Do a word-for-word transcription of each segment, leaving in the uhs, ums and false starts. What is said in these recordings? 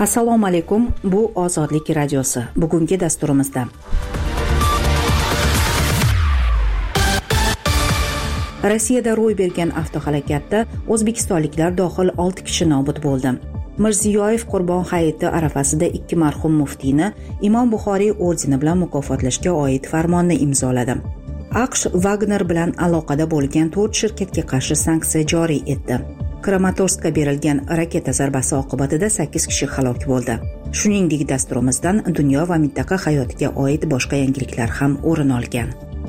Assalomu alaykum, bu Ozodlik radiosi. Bugungi dasturimizda Rossiyada ro'y bergan avtohalokatda o'zbekistonliklar dohil olti kishi nobud bo'ldi. Mirziyoyev Qurbon hayiti arafasida ikki marhum muftiyni Imom Buxoriy ordeni bilan mukofotlashga oid farmonni imzoladi. AQSh Wagner bilan aloqada bo'lgan to'rt shirkatga qarshi sanksiya joriy etdi. Kramatorskka berilgan raketa zarbasi oqibatida sakkiz kishi halok bo'ldi. Shuningdek, dasturimizdan dunyo va mintaqa hayotiga oid boshqa yangiliklar ham o'rin olgan.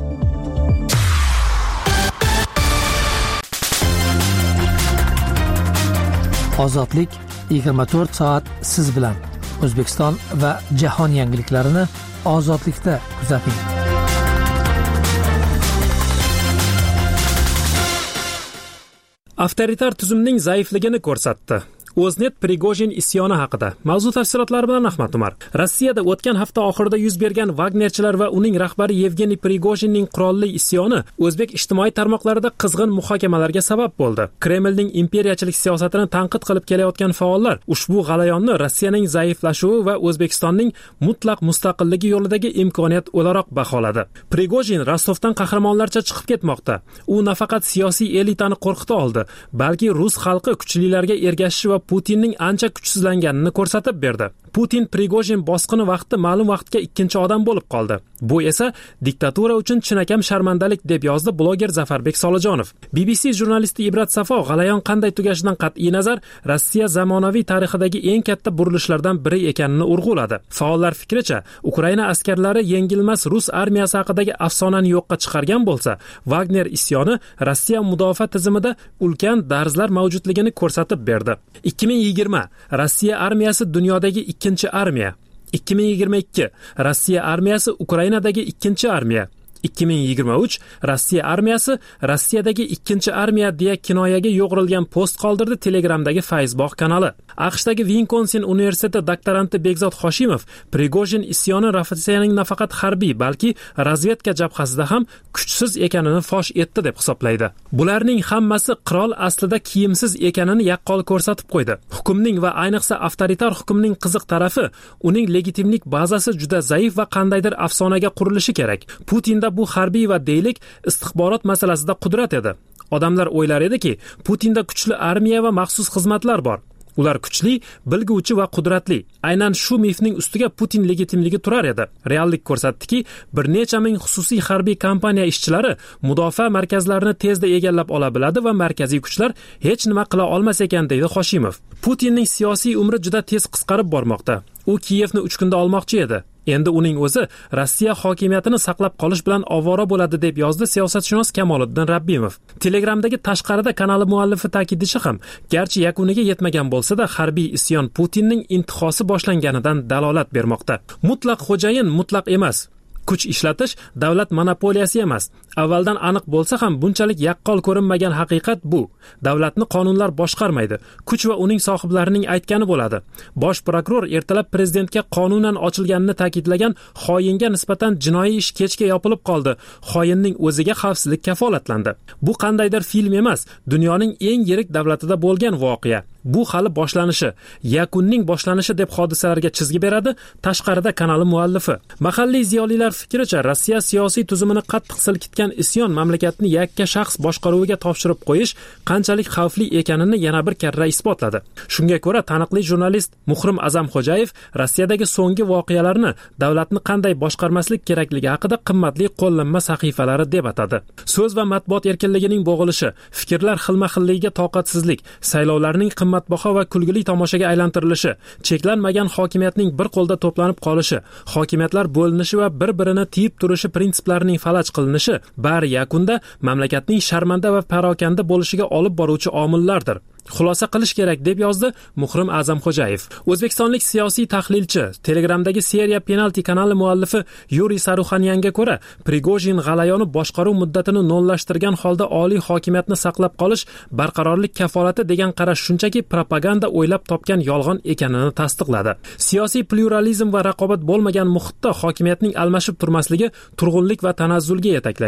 Ozodlik yigirma to'rt soat siz bilan. O'zbekiston va jahon yangiliklarini ozodlikda kuzating. Avtoritar tuzumning zaifligini ko'rsatdi. O'znet Prigojin isyoni haqida. Mavzu tafsilotlari bilan Ahmad Umar. Rossiyada o'tgan hafta oxirida yuz bergan Wagnerchilar va uning rahbari Yevgeniy Prigojinning qurolli isyoni o'zbek ijtimoiy tarmoqlarida qizg'in muhokamalarga sabab bo'ldi. Kremlning imperiyachilik siyosatini tanqid qilib kelayotgan faollar ushbu g'alayonni Rossiyaning zaiflashuvi va O'zbekistonning mutlaq mustaqilligi yo'lidagi imkoniyat o'laroq baholadi. Prigojin Rostovdan qahramonlarcha chiqib ketmoqda. U nafaqat siyosiy elitani qo'rqita oldi, balki rus xalqi kuchlilarga ergashishi va Putinning ancha kuchsizlanganini ko'rsatib berdi. Putin Prigojin bosqini vaqti ma'lum vaqtga ikkinchi odam bo'lib qoldi. Bu esa diktatura uchun chinakam sharmandalik, deb yozdi bloger Zafarbek Solijonov. B B C jurnalisti Ibrat Safo g'alayon qanday tugashidan qat'iy nazar Rossiya zamonaviy tarixidagi eng katta burilishlardan biri ekanini urg'uladi. Faollar fikricha, Ukraina askarlari yengilmas rus armiyasi haqidagi afsonani yo'qqa chiqargan bo'lsa, Wagner isyoni Rossiya mudofaa tizimida ulkan darzlar mavjudligini ko'rsatib berdi. ikki ming yigirma Rossiya armiyasi dunyodagi ikkinchi armiya. ikki ming yigirma ikki Rossiya armiyasi Ukrainadagi ikkinchi armiya. ikki ming yigirma uch Rossiya armiyasi Rossiyadagi ikkinchi armiya deya kinoyaga yo'g'rilgan post qoldirdi Telegramdagi Facebook kanali. AQShdagi Wisconsin universiteti doktoranti Bekzod Hoshimov Prigojin isyoni Rossiyaning nafaqat harbiy, balki razvedka jabhasida ham kuchsiz ekanini fosh etdi deb hisoblaydi. Bularning hammasi qirol aslida kiyimsiz ekanini yaqqol ko'rsatib qo'ydi. Hukmning va ayniqsa avtoritar hukmning qiziq tarafi, uning legitimlik bazasi juda zaif va qandaydir afsonaga qurilishi kerak. Putinda bu harbiy va deylik istixborot masalasida qudrat edi. Odamlar o'ylar ediki, Putinda kuchli armiya va maxsus xizmatlar bor. Ular kuchli, bilguvchi va qudratli. Aynan shu mifning ustiga Putin legitimligi turar edi. Reallik ko'rsatdiki, bir necha ming xususiy harbiy kompaniya ishchilari mudofaa markazlarini tezda egallab ola biladi va markaziy kuchlar hech nima qila olmas ekan, deydi Hoshimov. Putinning siyosiy umri juda tez qisqarib bormoqda. U Kiyevni uch kunda olmoqchi edi. Endi uning o'zi Rossiya hokimiyatini saqlab qolish bilan ovora bo'ladi, deb yozdi siyosatshunos Kamoliddin Rabbimov. Telegramdagi tashqarida kanali muallifi ta'kidlashi ham, garchi yakuniga yetmagan bo'lsa-da, harbiy isyon Putinning intihosi boshlanganidan dalolat bermoqda. Mutlaq xo'jayin mutlaq emas. Kuch ishlatish davlat monopoliyasi emas. Avvaldan aniq bo'lsa ham bunchalik yaqqol ko'rinmagan haqiqat bu. Davlatni qonunlar boshqarmaydi. Kuch va uning sohiblarining aytgani bo'ladi. Bosh prokuror ertalab prezidentga qonunan ochilganini ta'kidlagan xoinga nisbatan jinoiy ish kechga yopilib qoldi. Xoinning o'ziga xavfsizlik kafolatlandi. Bu qandaydir film emas, dunyoning eng yirik davlatida bo'lgan voqea. Bu hali boshlanishi, yakunning boshlanishi deb hodisalarga chizgi beradi tashqarida kanali muallifi. Mahalliy ziyolilar fikricha, Rossiya siyosiy tuzumini qattiq silkitgan isyon mamlakatni yakka shaxs boshqaruviga topshirib qo'yish qanchalik xavfli ekanini yana bir karra isbotladi. Shunga ko'ra, taniqli jurnalist Muhrim Azamxo'jayev Rossiyadagi so'nggi voqealarni davlatni qanday boshqarmaslik kerakligi haqida qimmatli qo'llanma sahifalari deb atadi. So'z va matbuot erkinligining bo'g'ilishi, fikrlar xilma-xilligiga toqatsizlik, saylovlarning qimmatbaho va kulgili tomoshaga aylantirilishi, cheklanmagan hokimiyatning bir qo'lda to'planib qolishi, hokimiyatlar bo'linishi va bir-birini tiyib turishi prinsiplarining falaj qilinishi bari yakunda mamlakatning sharmanda va parokanda bo'lishiga olib boruvchi omillardir. Xulosa qilish kerak, deb yozdi Muhrim Azamxo'jayev. O'zbekistonlik siyosiy tahlilchi, Telegramdagi Seriya Penalti kanali muallifi Yuriy Saruxanyanga ko'ra, Prigojin g'alayoni boshqaruv muddatini nollashtirgan holda oliy hokimiyatni saqlab qolish barqarorlik kafolati degan qarash shunchaki propaganda o'ylab topgan yolg'on ekanini tasdiqladi. Siyosiy pluralizm va raqobat bo'lmagan muhitda hokimiyatning almashib turmasligi turg'unlik va tanazzulga yetaklaydi.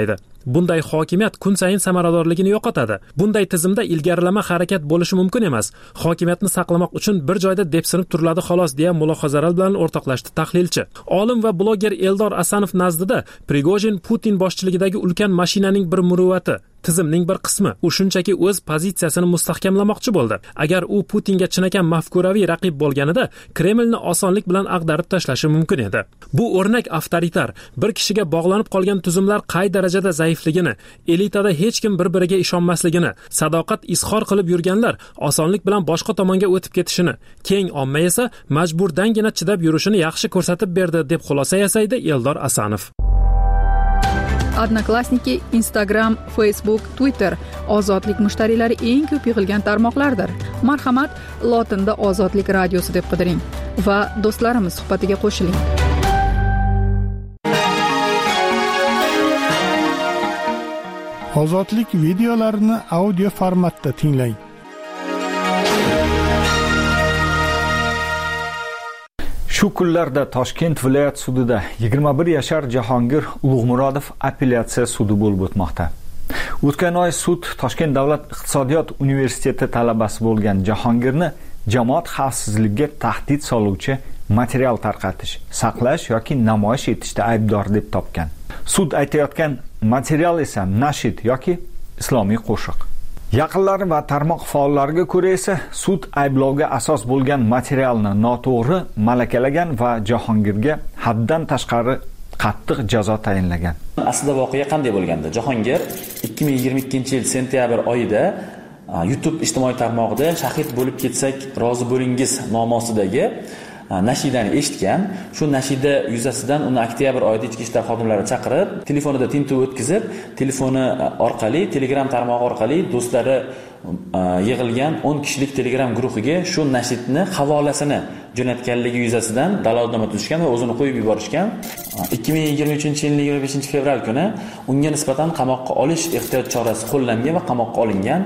Bunday hokimiyat kun sayin samaradorligini yo'qotadi. Bunday tizimda ilgarilama harakat bo'lishi mumkin emas. Hokimiyatni saqlamoq uchun bir joyda depsinib turiladi xolos deya mulohazalar bilan o'rtoqlashdi tahlilchi. Olim va bloger Eldor Asanov nazdida Prigojin Putin boshchiligidagi ulkan mashinaning bir muruvvati, tizimning bir qismi. U shunchaki o'z pozitsiyasini mustahkamlamoqchi bo'ldi. Agar u Putinga chinakam mafkuraviy raqib bo'lganida Kremlni osonlik bilan ag'darib tashlashi mumkin edi. Bu o'rnak avtoritar, bir kishiga bog'lanib qolgan tuzumlar qay darajada zaifligini, elitada hech kim bir-biriga ishonmasligini, sadoqat izhor qilib yurganlar osonlik bilan boshqa tomonga o'tib ketishini, keng omma esa majburdangina chidab yurishini yaxshi ko'rsatib berdi deb xulosa yasaydi Eldor Asanov. Odnoklassniki, Instagram, Facebook, Twitter ozodlik mushtariylari eng ko'p yig'ilgan tarmoqlardir. Marhamat, lotinda Ozodlik radiosi deb qidiring va do'stlarimiz suhbatiga qo'shiling. Ozodlik videolarini audio formatda tinglang. Shu kunlarda Toshkent viloyat sudida yigirma bir yashar Jahongir Ulug'murodov apellyatsiya sudi bo'lib o'tmoqda. O'tgan oy sud Toshkent davlat iqtisodiyot universiteti talabasi bo'lgan Jahongirni jamoat xavfsizligiga tahdid soluvchi material tarqatish, saqlash yoki namoyish etishda aybdor deb topgan. Sud aytayotgan material esa nashid yoki islomiy qo'shiq. Yaqinlari va tarmoq faollariga ko'ra esa sud ayblovga asos bo'lgan materialni noto'g'ri malakalagan va Jahongirga haddan tashqari qattiq jazo tayinlagan. Aslida voqea qanday bo'lganda, Jahongir ikki ming yigirma ikkinchi yil sentyabr oyida YouTube ijtimoiy tarmog'ida shahid bo'lib ketsak rozi bo'lingiz nomosidagi nashidani eshitgan. Shu nashida yuzasidan uni oktyabr oyida ichki ishlar xodimlari chaqirib, telefonida tintuv o'tkazib, telefoni orqali, Telegram tarmog'i orqali do'stlari yig'ilgan o'n kishilik Telegram guruhiga shu nashidni havolasini jo'natganligi yuzasidan dalolatnoma tuzishgan va o'zini qo'yib yuborishgan. ikki ming yigirma uchinchi yilning yigirma beshinchi fevral kuni unga nisbatan qamoqqa olish ehtiyot chorasi qo'llangan va qamoqqa olingan.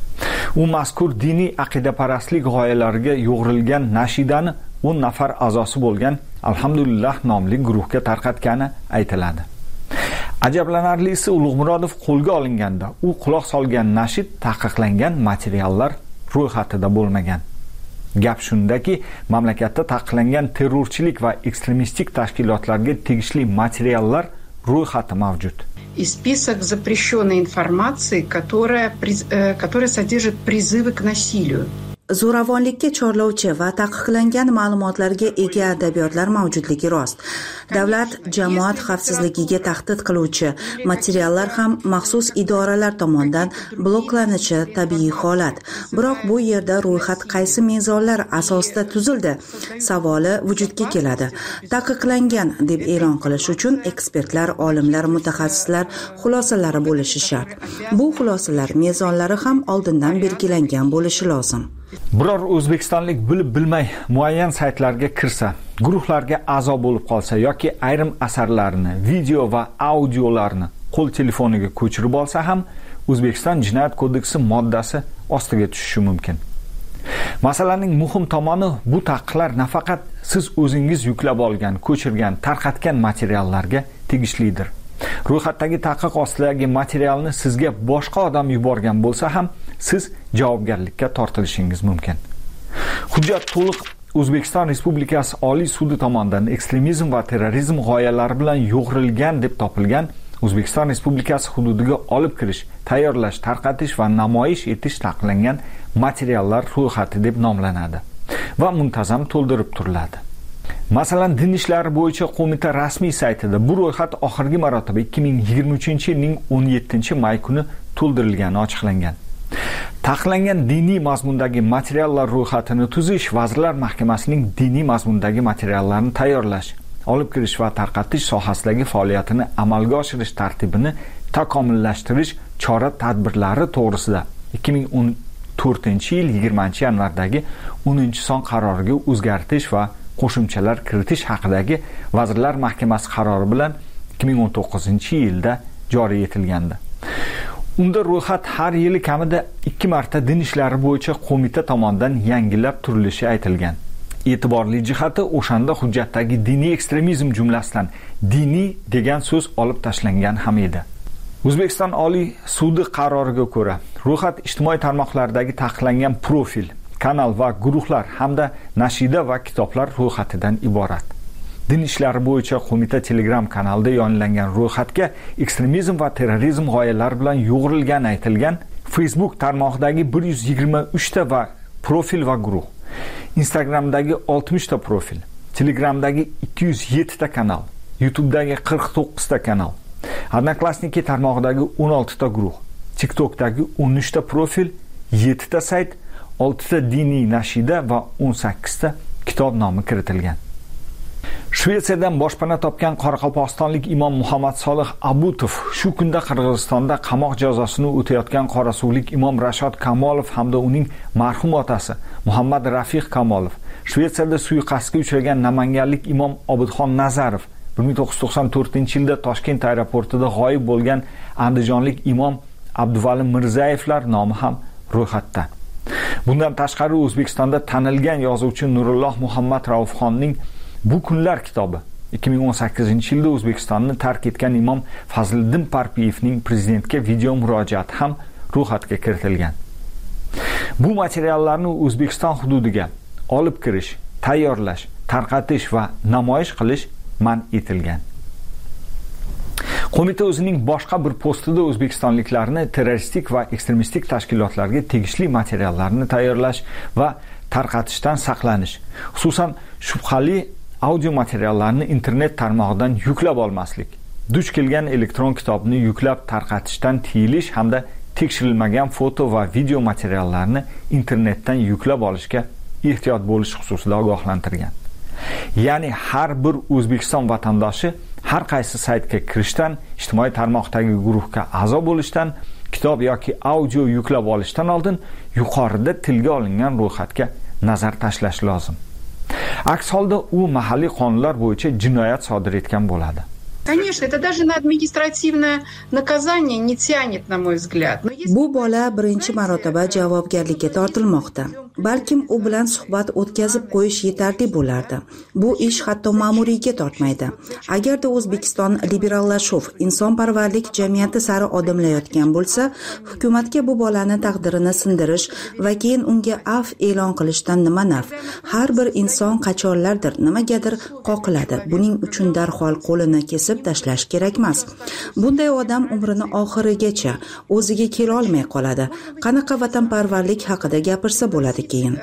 U mazkur diniy aqidaparastlik g'oyalariga yo'g'rilgan nashidani o'n nafar a'zosi bo'lgan Alhamdulillah nomli guruhga tarqatgani aytiladi. Ajablanarlisi, Ulug'murodov qo'lga olinganda u quloq solgan nashid taqiqlangan materiallar ro'yxatida bo'lmagan. Gap shundaki, mamlakatda taqiqlangan terrorchilik va ekstremistik tashkilotlarga tegishli materiallar ro'yxati mavjud. И список запрещенной информации, которая, которая содержит призывы к насилию. Zo'ravonlikka chorlovchi va taqiqlangan ma'lumotlarga ega adabiyotlar mavjudligi rost. Davlat jamoat xavfsizligiga tahdid qiluvchi materiallar ham maxsus idoralar tomonidan bloklanishi tabiiy holat. Biroq bu yerda ro'yxat qaysi mezonlar asosida tuzildi savoli vujudga keladi. Taqiqlangan deb e'lon qilish uchun ekspertlar, olimlar, mutaxassislar xulosalari bo'lishi shart. Bu xulosalar mezonlari ham oldindan belgilangan bo'lishi lozim. Biror o'zbekistonlik bilib bilmay muayyan saytlarga kirsa, guruhlarga a'zo bo'lib qolsa yoki ayrim asarlarini, video va audiolarni qo'l telefoniga ko'chirib olsa ham O'zbekiston Jinoyat kodeksi moddasi ostiga tushishi mumkin. Masalaning muhim tomoni, bu taqiqlar nafaqat siz o'zingiz yuklab olgan, ko'chirgan, tarqatgan materiallarga tegishlidir. Ro'yxatdagi taqiq ostidagi materialni sizga boshqa odam yuborgan bo'lsa ham siz javobgarlikka tortilishingiz mumkin. Hujjat to'liq O'zbekiston Respublikasi Oliy sudi tomonidan ekstremizm va terrorizm g'oyalari bilan yo'g'rilgan deb topilgan O'zbekiston Respublikasi hududiga olib kirish, tayyorlash, tarqatish va namoyish etish taqiqlangan materiallar ro'yxati deb nomlanadi va muntazam to'ldirib turiladi. Masalan, Din ishlari bo'yicha qo'mita rasmiy saytida bu ro'yxat oxirgi marotaba ikki ming yigirma uchinchi yilning o'n yettinchi may kuni to'ldirilgani ochiqlangan. Taqiqlangan diniy mazmundagi materiallar ro'yxatini tuzish Vazirlar Mahkamasining diniy mazmundagi materiallarni tayyorlash, olib kirish va tarqatish sohasidagi faoliyatini amalga oshirish tartibini takomillashtirish chora-tadbirlari to'g'risida ikki ming o'n to'rtinchi yil yigirmanchi yanvardagi o'ninchi son qaroriga o'zgartish va qo'shimchalar kiritish haqidagi Vazirlar Mahkamasi qarori bilan ikki ming o'n to'qqizinchi yilda joriy etilgandi. Unda ro'yxat har yili kamida ikki marta din ishlari bo'yicha qo'mita tomonidan yangilab turilishi aytilgan. E'tiborli jihati, o'shanda hujjatdagi diniy ekstremizm jumlasidan diniy degan so'z olib tashlangan ham edi. O'zbekiston Oliy sudi qaroriga ko'ra, ro'yxat ijtimoiy tarmoqlardagi taqiqlangan profil, kanal va guruhlar hamda nashida va kitoblar ro'yxatidan iborat. Din ishlari bo'yicha qo'mita Telegram kanalida yonilangan ro'yxatga ekstremizm va terrorizm g'oyalari bilan yo'g'rilgani aytilgan Facebook tarmog'idagi bir yuz yigirma uch ta va profil va guruh, Instagramdagi oltmish ta profil, Telegramdagi ikki yuz yetti ta kanal, YouTube'dagi qirq to'qqiz ta kanal, Odnoklassniki tarmog'idagi o'n olti ta guruh, TikTok'dagi o'n uch ta profil, yetti ta sayt, olti ta diniy nashida va o'n sakkiz ta kitob nomi kiritilgan. Shvetsiyadan boshpana topgan Qoraqalpog'istonlik imom Muhammad Solih Abutov shu kunda Qirg'izistonda qamoq jazosini o'tayotgan qorasuvlik imom Rashod Kamolov hamda uning marhum otasi Muhammad Rafiq Kamolov, Shvetsiyada suiqasdga uchragan namanganlik imom Obidxon Nazarov, bir ming to'qqiz yuz to'qson to'rtinchi yilda Toshkent aeroportida g'oyib bo'lgan andijonlik imom Abduvali Mirzayevlar nomi ham ro'yxatda. Bundan tashqari O'zbekistonda tanilgan yozuvchi Nurulloh Muhammad Raufxonning Bu kunlar kitobi ikki ming o'n sakkizinchi yilda O'zbekistonni tark etgan imom Fazliddin Parpiyevning prezidentga video murojaati ham ro'yxatga kiritilgan. Bu materiallarni O'zbekiston hududiga olib kirish, tayyorlash, tarqatish va namoyish qilish man etilgan. Qo'mita o'zining boshqa bir postida o'zbekistonliklarni terroristik va ekstremistik tashkilotlarga tegishli materiallarni tayyorlash va tarqatishdan saqlanish, xususan shubhali audio materiallarni internet tarmog'idan yuklab olmaslik, duch kelgan elektron kitobni yuklab tarqatishdan tiyilish hamda tekshirilmagan foto va video materiallarni internetdan yuklab olishga ehtiyot bo'lish xususida ogohlantirgan. Ya'ni har bir O'zbekiston vatandoshi har qaysi saytga kirishdan, ijtimoiy tarmoqdagi guruhga a'zo bo'lishdan, kitob yoki audio yuklab olishdan oldin yuqorida tilga olingan ro'yxatga nazar tashlash lozim. Aks holda u mahalliy qonunlar bo'yicha jinoyat sodir etgan bo'ladi. Конечно, это даже на административное наказание не тянет, на мой взгляд. Bu bola birinchi marotaba javobgarlikka tortilmoqda. Balkim u bilan suhbat o'tkazib qo'yish yetarli bo'lardi. Bu ish hatto ma'muriyga tortmaydi. Agarda O'zbekiston liberallashuv, insonparvarlik jamiyati sari odimlayotgan bo'lsa, hukumatga bu bolani taqdirini sindirish va keyin unga af e'lon qilishdan nima naf? Har bir inson qachonlardir nimagadir qoqiladi. Buning uchun darhol qo'lini kesib tashlash kerak emas. Bunday odam umrini oxirigacha o'ziga kela olmay qoladi. Qanaqa vatanparvarlik haqida gapirsa bo'ladi keyin?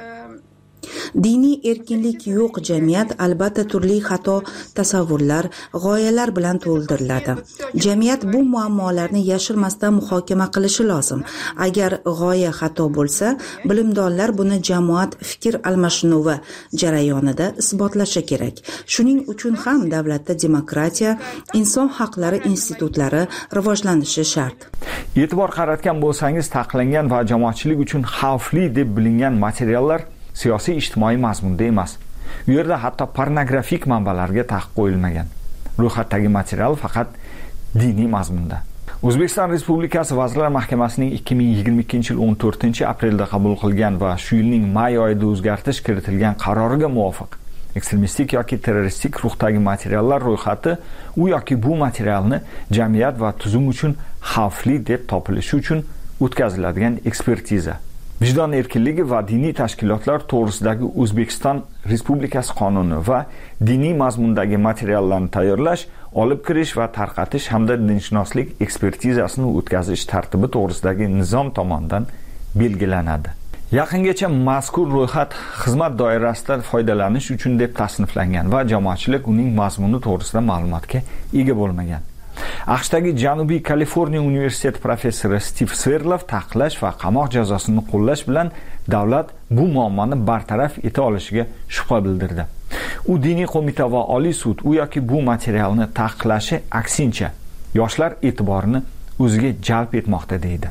Diniy erkinlik yo'q jamiyat albatta turli xato tasavvurlar, g'oyalar bilan to'ldiriladi. Jamiyat bu muammolarni yashirmasdan muhokama qilishi lozim. Agar g'oya xato bo'lsa, bilimdonlar buni jamoat fikr almashinuvi jarayonida isbotlashi kerak. Shuning uchun ham davlatda demokratiya, inson haqlari institutlari rivojlanishi shart. E'tibor qaratgan bo'lsangiz, taqiqlangan va jamoatchilik uchun xavfli deb bilingan materiallar siyosiy ijtimoiy mazmunda emas. U yerda hatto pornografik manbalarga taqiq qo'yilmagan. Ro'yxatdagi material faqat diniy mazmunda. O'zbekiston Respublikasi Vazirlar Mahkamasining ikki ming yigirma ikkinchi yil o'n to'rtinchi aprelda qabul qilgan va shu yilning may oyida o'zgartirish kiritilgan qaroriga muvofiq ekstremistik yoki terroristik ruhdagi materiallar ro'yxati u yoki bu materialni jamiyat va tuzum uchun xavfli deb topilishi uchun o'tkaziladigan ekspertiza, vijdon erkinligi va diniy tashkilotlar to'g'risidagi O'zbekiston Respublikasi qonuni va diniy mazmundagi materiallarni tayyorlash, olib kirish va tarqatish hamda dinshunoslik ekspertizasini o'tkazish tartibi to'g'risidagi nizom tomonidan belgilanadi. Yaqingacha mazkur ro'yxat xizmat doirasida foydalanish uchun deb tasniflangan va jamoatchilik uning mazmuni to'g'risida ma'lumotga ega bo'lmagan. AQShdagi Janubiy Kaliforniya universiteti professori Stiv Sverlov taqiqlash va qamoq jazosini qo'llash bilan davlat bu muammoni bartaraf eta olishiga shubha bildirdi. U diniy qo'mita va Oliy sud u yoki bu materialni taqiqlashi aksincha yoshlar e'tiborini o'ziga jalb etmoqda deydi.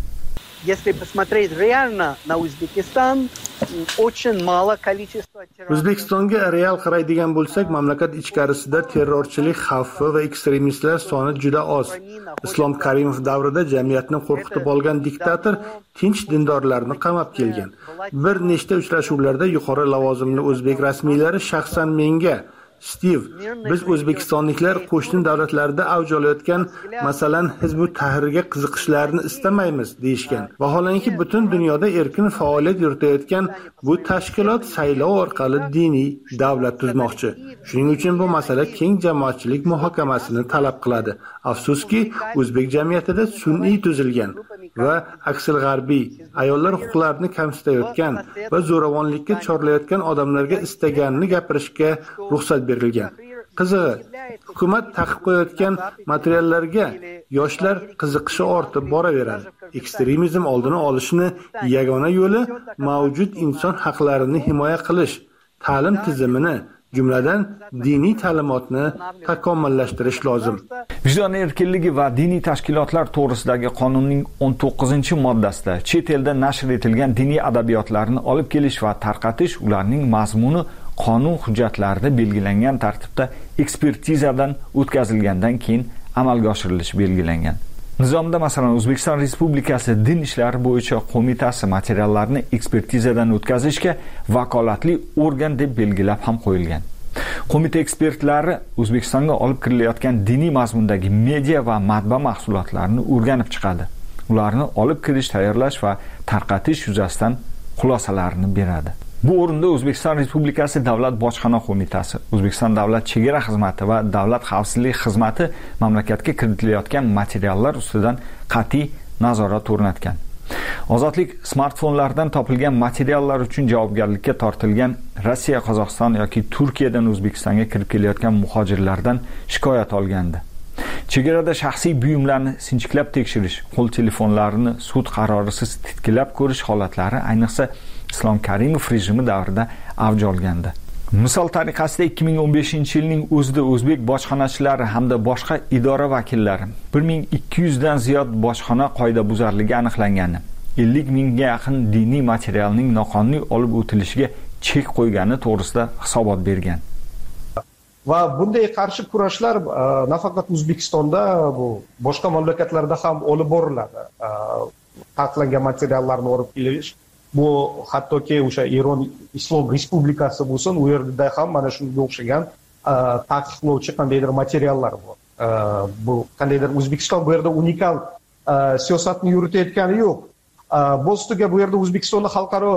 Если посмотреть реально на Узбекистан, очень мало количество террористов. O'zbekistonga real qaraydigan bo'lsak, mamlakat ichkarisida terrorchilik xavfi va ekstremistlar soni juda oz. Islom Karimov davrida jamiyatni qo'rqitib olgan diktator tinch dindorlarni qamab kelgan. Bir nechta uchrashuvlarda yuqori lavozimli o'zbek rasmiylari shaxsan menga Stiv, biz o'zbekistonliklar qo'shni davlatlarda avj olayotgan, masalan, Hizbut Tahrirga qiziqishlarini istamaymiz deyishgan. Vaholanki butun dunyoda erkin faoliyat yuritayotgan bu tashkilot saylov orqali diniy davlat tuzmoqchi. Shuning uchun bu masala keng jamoatchilik muhokamasini talab qiladi. Afsuski, o'zbek jamiyatida sun'iy tuzilgan va aksil g'arbiy ayollar huquqlarini kamsitayotgan va zo'ravonlikka chorlayotgan odamlarga istaganini gapirishga ruxsat berilgan. Qizig'i, hukumat taqiq qo'yayotgan materiallarga yoshlar qiziqishi ortib boraveradi. Ekstremizm oldini olishning yagona yo'li mavjud inson haqlarini himoya qilish, ta'lim tizimini, jumladan diniy ta'limotni takomillashtirish lozim. Vijdon erkinligi va diniy tashkilotlar to'g'risidagi qonunning o'n to'qqizinchi moddasida chet elda nashr etilgan diniy adabiyotlarni olib kelish va tarqatish, ularning mazmuni qonun hujjatlarida belgilangan tartibda ekspertizadan o'tkazilgandan keyin amalga oshirilishi belgilangan. Nizomda masalan O'zbekiston Respublikasi Din ishlari bo'yicha qo'mitasi materiallarni ekspertizadan o'tkazishga vakolatli organ deb belgilab ham qo'yilgan. Qo'mita ekspertlari O'zbekistonga olib kirilayotgan diniy mazmundagi media va matbaa mahsulotlarini o'rganib chiqadi. Ularni olib kirish, tayyorlash va tarqatish yuzasidan xulosalarni beradi. Bu o'rinda O'zbekiston Respublikasi Davlat bojxona qo'mitasi, O'zbekiston Davlat chegara xizmati va Davlat xavfsizlik xizmati mamlakatga kiritilayotgan materiallar ustidan qat'iy nazorat o'rnatgan. Ozodlik smartfonlardan topilgan materiallar uchun javobgarlikka tortilgan Rossiya, Qozog'iston yoki Turkiyadan O'zbekistonga kirib kelayotgan muhojirlardan shikoyat olgandi. Chegarada shaxsiy buyumlarni sinchiklab tekshirish, qo'l telefonlarini sud qarorisiz titkilab ko'rish holatlari ayniqsa Islom Karimov rejimi davrida avj olgandi. Misol tariqasida ikki ming o'n beshinchi yilning o'zida o'zbek bojxonachilari hamda boshqa idora vakillari bir ming ikki yuz dan ziyod bojxona qoidabuzarligi aniqlangani, ellik mingga yaqin diniy materialning noqonuniy olib o'tilishiga chek qo'ygani to'g'risida hisobot bergan. Va bunday qarshi kurashlar nafaqat O'zbekistonda, bu boshqa mamlakatlarda ham olib boriladi. Taqiqlangan materiallarni olib kelish, bu hattoki o'sha Eron Islom Respublikasi bo'lsin, u yerda ham mana shunga o'xshagan taqiqlovchi qandaydir materiallar bor. Bu qandaydir O'zbekiston bu yerda unikal siyosatni yuritayotgani yo'q. Bu ustiga bu yerda O'zbekistonning xalqaro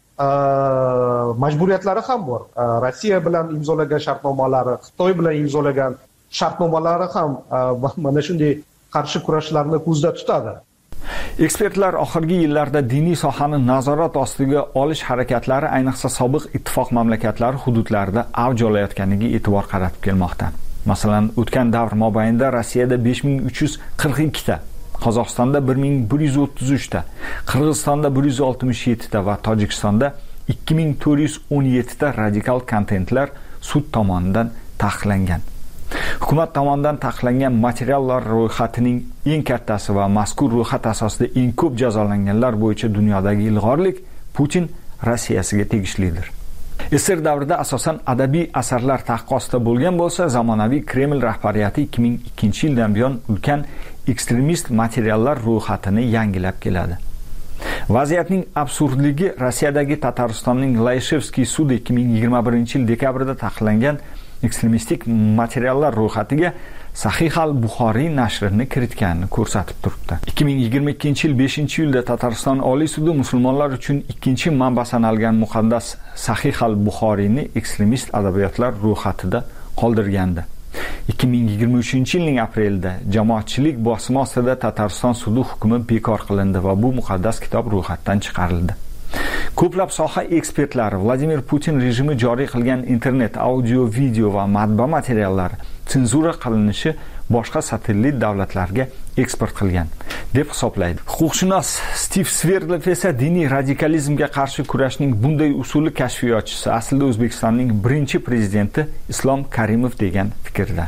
majburiyatlari ham bor. Rossiya bilan imzolagan shartnomalari, Xitoy bilan imzolagan shartnomalari ham mana shunday qarshi kurashlarni ko'zda tutadi. Ekspertlar oxirgi yillarda diniy sohani nazorat ostiga olish harakatlari ayniqsa sobiq ittifoq mamlakatlari hududlarida avj olayotganiga e'tibor qaratib kelmoqda. Masalan, o'tgan davr mobaynida Rossiyada besh ming uch yuz qirq ikki ta, Qozog'istonda bir ming bir yuz o'ttiz uch ta, Qirg'izistonda bir yuz oltmish yetti ta va Tojikistonda ikki ming to'rt yuz o'n yetti ta radikal kontentlar sud tomonidan taqiqlangan. Hukumat tomonidan taqiqlangan materiallar ro'yxatining eng kattasi va mazkur ro'yxat asosida eng ko'p jazolanganlar bo'yicha dunyodagi ilg'orlik Putin Rossiyasiga tegishlidir. Esir davrida asosan adabiy asarlar taqiq ostida bo'lgan bo'lsa, zamonaviy Kreml rahbariyati ikki ming ikkinchi yildan buyon ulkan ekstremist materiallar ro'yxatini yangilab keladi. Vaziyatning absurdligi Rossiyadagi Tataristonning Layshevskiy sudi ikki ming yigirma birinchi yil dekabrida taqiqlangan ekstremistik materiallar ro'yxatiga Sahih al-Buxoriy nashrini kiritganini ko'rsatib turibdi. ikki ming yigirma ikkinchi yil beshinchi iyulda Tatariston Oliy sudi musulmonlar uchun ikkinchi manba sanalgan muqaddas Sahih al-Buxoriyni ekstremist adabiyotlar ro'yxatida qoldirgandi. ikki ming yigirma uchinchi yilning aprelida jamoatchilik bosimi ostida Tatariston sudi hukmi bekor qilindi va bu muqaddas kitob ro'yxatdan chiqarildi. Ko'plab soha ekspertlari Vladimir Putin rejimi joriy qilgan internet, audio, video va matbaa materiallari senzura qilinishi boshqa satellit davlatlarga eksport qilgan deb hisoblaydi. Huquqshunos Stiv Sverdlov esa diniy radikalizmga qarshi kurashning bunday usuli kashfiyotchisi, aslida O'zbekistonning birinchi prezidenti Islom Karimov degan fikrda.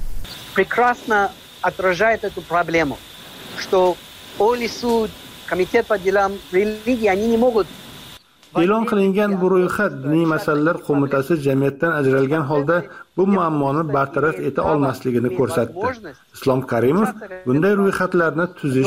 Прекрасно отражает эту проблему, что Oliy суд, комитет по делам религии, они не могут. E'lon qilingan bu ro'yxat diniy masalalar qo'mitasi jamiyatdan ajralgan holda bu muammoni bartaraf eta olmasligini ko'rsatdi. Islom Karimov bunday ro'yxatlarni tuzish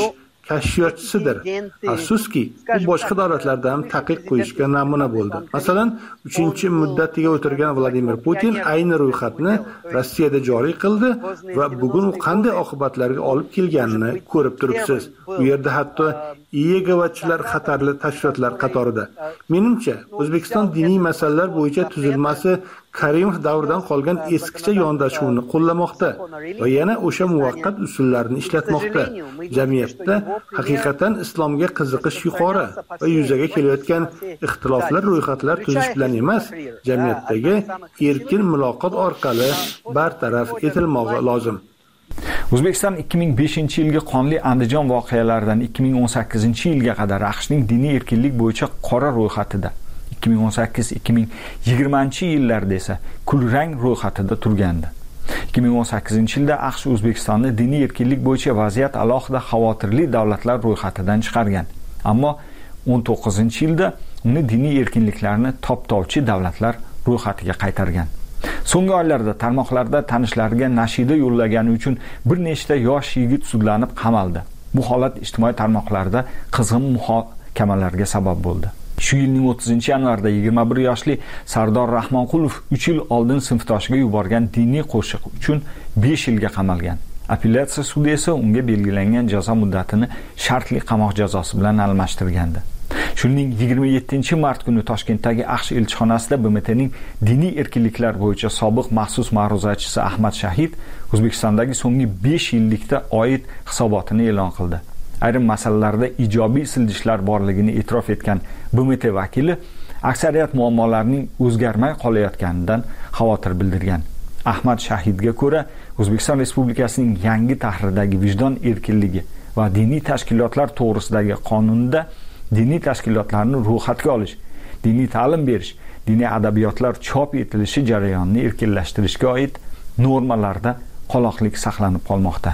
kashfiyotchisidir. Afsuski, u boshqa davlatlarda ham taqiq qo'yishga namuna bo'ldi. Masalan, uchinchi muddatiga o'tirgan Vladimir Putin ayni ro'yxatni Rossiyada joriy qildi va bugun u qanday oqibatlarga olib kelganini ko'rib turibsiz. Bu yerda hatto yegovachilar xatarli tashkilotlar qatorida. Menimcha, O'zbekiston diniy masalalar bo'yicha tuzilmasi Karimov davridan qolgan eskicha yondashuvni qo'llamoqda va yana o'sha muvaqqat usullarni ishlatmoqda. Jamiyatda haqiqatan islomga qiziqish yuqori va yuzaga kelayotgan ixtiloflar ro'yxatlar tuzish bilan emas, jamiyatdagi erkin muloqot orqali bartaraf etilmog'i lozim. O'zbekiston ikki ming beshinchi yilgi qonli Andijon voqealaridan ikki ming o'n sakkizinchi yilga qadar AQShning diniy erkinlik bo'yicha qora ro'yxatida, ikki ming o'n sakkiz ikki ming yigirmanchi yillarda esa kulrang ro'yxatida turgandi. ikki ming o'n sakkizinchi yilda AQSh O'zbekistonni diniy erkinlik bo'yicha vaziyat alohida xavotirli davlatlar ro'yxatidan chiqargan. Ammo o'n to'qqizinchi yilda uni diniy erkinliklarni toptovchi davlatlar ro'yxatiga qaytargan. So'nggi oylarda tarmoqlarda tanishlariga nashida yo'llagani uchun bir nechta yosh yigit sudlanib qamaldi. Bu holat ijtimoiy tarmoqlarda qizg'in muhokamalarga sabab bo'ldi. Shu yilning o'ttizinchi yanvarida yigirma bir yoshli Sardor Rahmonqulov uch yil oldin sinfdoshiga yuborgan diniy qo'shiq uchun besh yilga qamalgan. Apellyatsiya sudi esa unga belgilangan jazo muddatini shartli qamoq jazosi bilan almashtirgandi. Shuning yigirma yettinchi mart kuni Toshkentdagi AQSh elchixonasida B M T'ning diniy erkinliklar bo'yicha sobiq maxsus ma'ruzachisi Ahmad Shahid O'zbekistondagi so'nggi besh yillikda oid hisobotini e'lon qildi. Ayrim masalalarda ijobiy sildishlar borligini e'tirof etgan B M T vakili aksariyat muammolarning o'zgarmay qolayotganidan xavotir bildirgan. Ahmad Shahidga ko'ra, O'zbekiston Respublikasining yangi tahrirdagi vijdon erkinligi va diniy tashkilotlar to'g'risidagi qonunda diniy tashkilotlarni ro'yxatga olish, diniy ta'lim berish, diniy adabiyotlar chop etilishi jarayonini erkinlashtirishga oid normalarda qoloqlik saqlanib qolmoqda.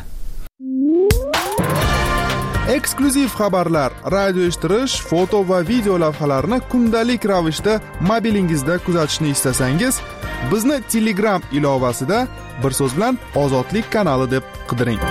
Eksklyuziv xabarlar, radio eshittirish, foto va video lavhalarni kundalik ravishda mobilingizda kuzatishni istasangiz, bizni Telegram ilovasida bir so'z bilan Ozodlik kanali deb qidiring.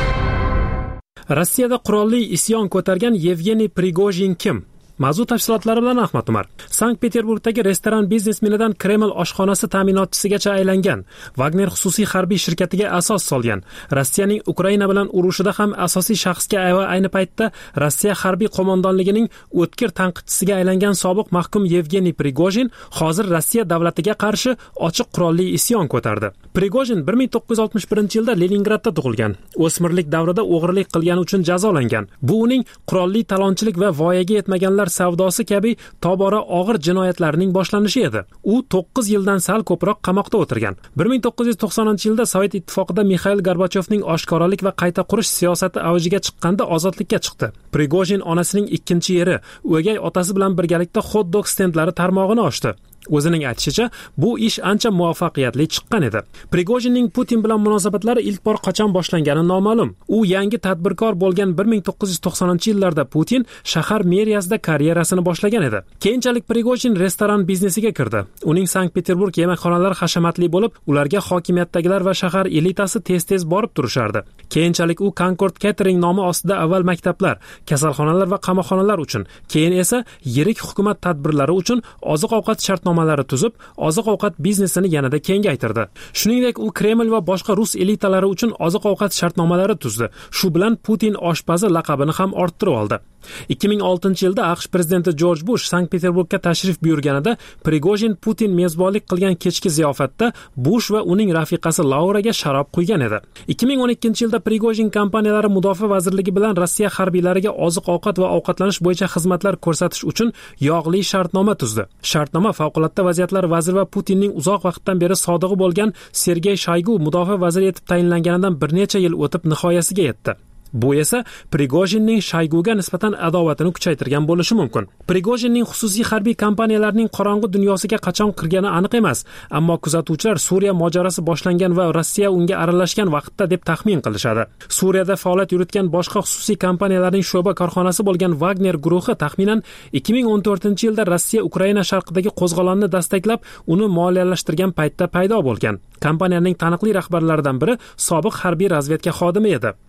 Rossiyada qurolli isyon ko'targan Yevgeniy Prigojin kim? Mavzu tafsilotlari bilan Ahmad Umar. Sankt-Peterburgdagi restoran biznesmenidan Kreml oshxonasi ta'minotchisigacha aylangan, Wagner xususiy harbiy shirkatiga asos solgan, Rossiyaning Ukraina bilan urushida ham asosiy shaxsga va ayni paytda Rossiya harbiy qo'mondonligining o'tkir tanqidchisiga aylangan sobiq mahkum Yevgeniy Prigojin hozir Rossiya davlatiga qarshi ochiq qurolli isyon ko'tardi. Prigojin bir ming to'qqiz yuz oltmish birinchi yilda Leningradda tug'ilgan. O'smirlik davrida o'g'irlik qilgani uchun jazolangan. Bu uning qurolli talonchilik va voyaga yetmaganlar savdosi kabi tobora og'ir jinoyatlarning boshlanishi edi. U to'qqiz yildan sal ko'proq qamoqda o'tirgan. bir ming to'qqiz yuz to'qsoninchi yilda Sovet ittifoqida Mixail Gorbachyovning oshkoralik va qayta qurish siyosati avjiga chiqqanda ozodlikka chiqdi. Prigojin onasining ikkinchi eri, o'gay otasi bilan birgalikda hot-dog stendlari tarmog'ini ochdi. O'zining aytishicha, bu ish ancha muvaffaqiyatli chiqqan edi. Prigojinning Putin bilan munosabatlari ilk bor qachon boshlangani noma'lum. U yangi tadbirkor bo'lgan bir ming to'qqiz yuz to'qsoninchi yillarda Putin shahar meriyasida karyerasini boshlagan edi. Keyinchalik Prigojin restoran biznesiga kirdi. Uning Sankt-Peterburg yemekxonalari hashamatli bo'lib, ularga hokimiyatdagilar va shahar elitasi tez-tez borib turishardi. Keyinchalik u Concord Catering nomi ostida avval maktablar, kasalxonalar va qamoqxonalar uchun, keyin esa yirik hukumat tadbirlari uchun oziq-ovqat shartnomalari tuzib, oziq-ovqat biznesini yanada kengaytirdi. Shuningdek, u Kreml va boshqa rus elitalari uchun oziq-ovqat shartnomalari tuzdi. Shu bilan Putin oshpazi laqabini ham orttirib oldi. ikki ming oltinchi yilda AQSh prezidenti Jorj Bush Sankt-Peterburgga tashrif buyurganida Prigojin Putin mezbonlik qilgan kechki ziyofatda Bush va uning rafiqasi Lauraga sharob quygan edi. ikki ming o'n ikkinchi yilda Prigojin kompaniyalari mudofaa vazirligi bilan Rossiya harbiylariga oziq-ovqat va ovqatlanish bo'yicha xizmatlar ko'rsatish uchun yog'li shartnoma tuzdi. Shartnoma favqulodda vaziyatlar vaziri va Putinning uzoq vaqtdan beri sodig'i bo'lgan Sergey Shoygu mudofaa vaziri etib tayinlanganidan bir necha yil o'tib nihoyasiga yetdi. Bu esa Prigojinning Shoyguga nisbatan adovatini kuchaytirgan bo'lishi mumkin. Prigojinning xususiy harbiy kompaniyalarining qorong'u dunyosiga qachon kirgani aniq emas, ammo kuzatuvchilar Suriya mojarosi boshlangan va Rossiya unga aralashgan vaqtda deb taxmin qilishadi. Suriyada faoliyat yuritgan boshqa xususiy kompaniyalarning sho'ba korxonasi bo'lgan Wagner guruhi taxminan ikki ming o'n to'rtinchi yilda Rossiya Ukraina sharqidagi qo'zg'olonni dastaklab, uni moliyalashtirgan paytda paydo bo'lgan. Kompaniyaning taniqli rahbarlaridan biri sobiq harbiy razvedka xodimi edi.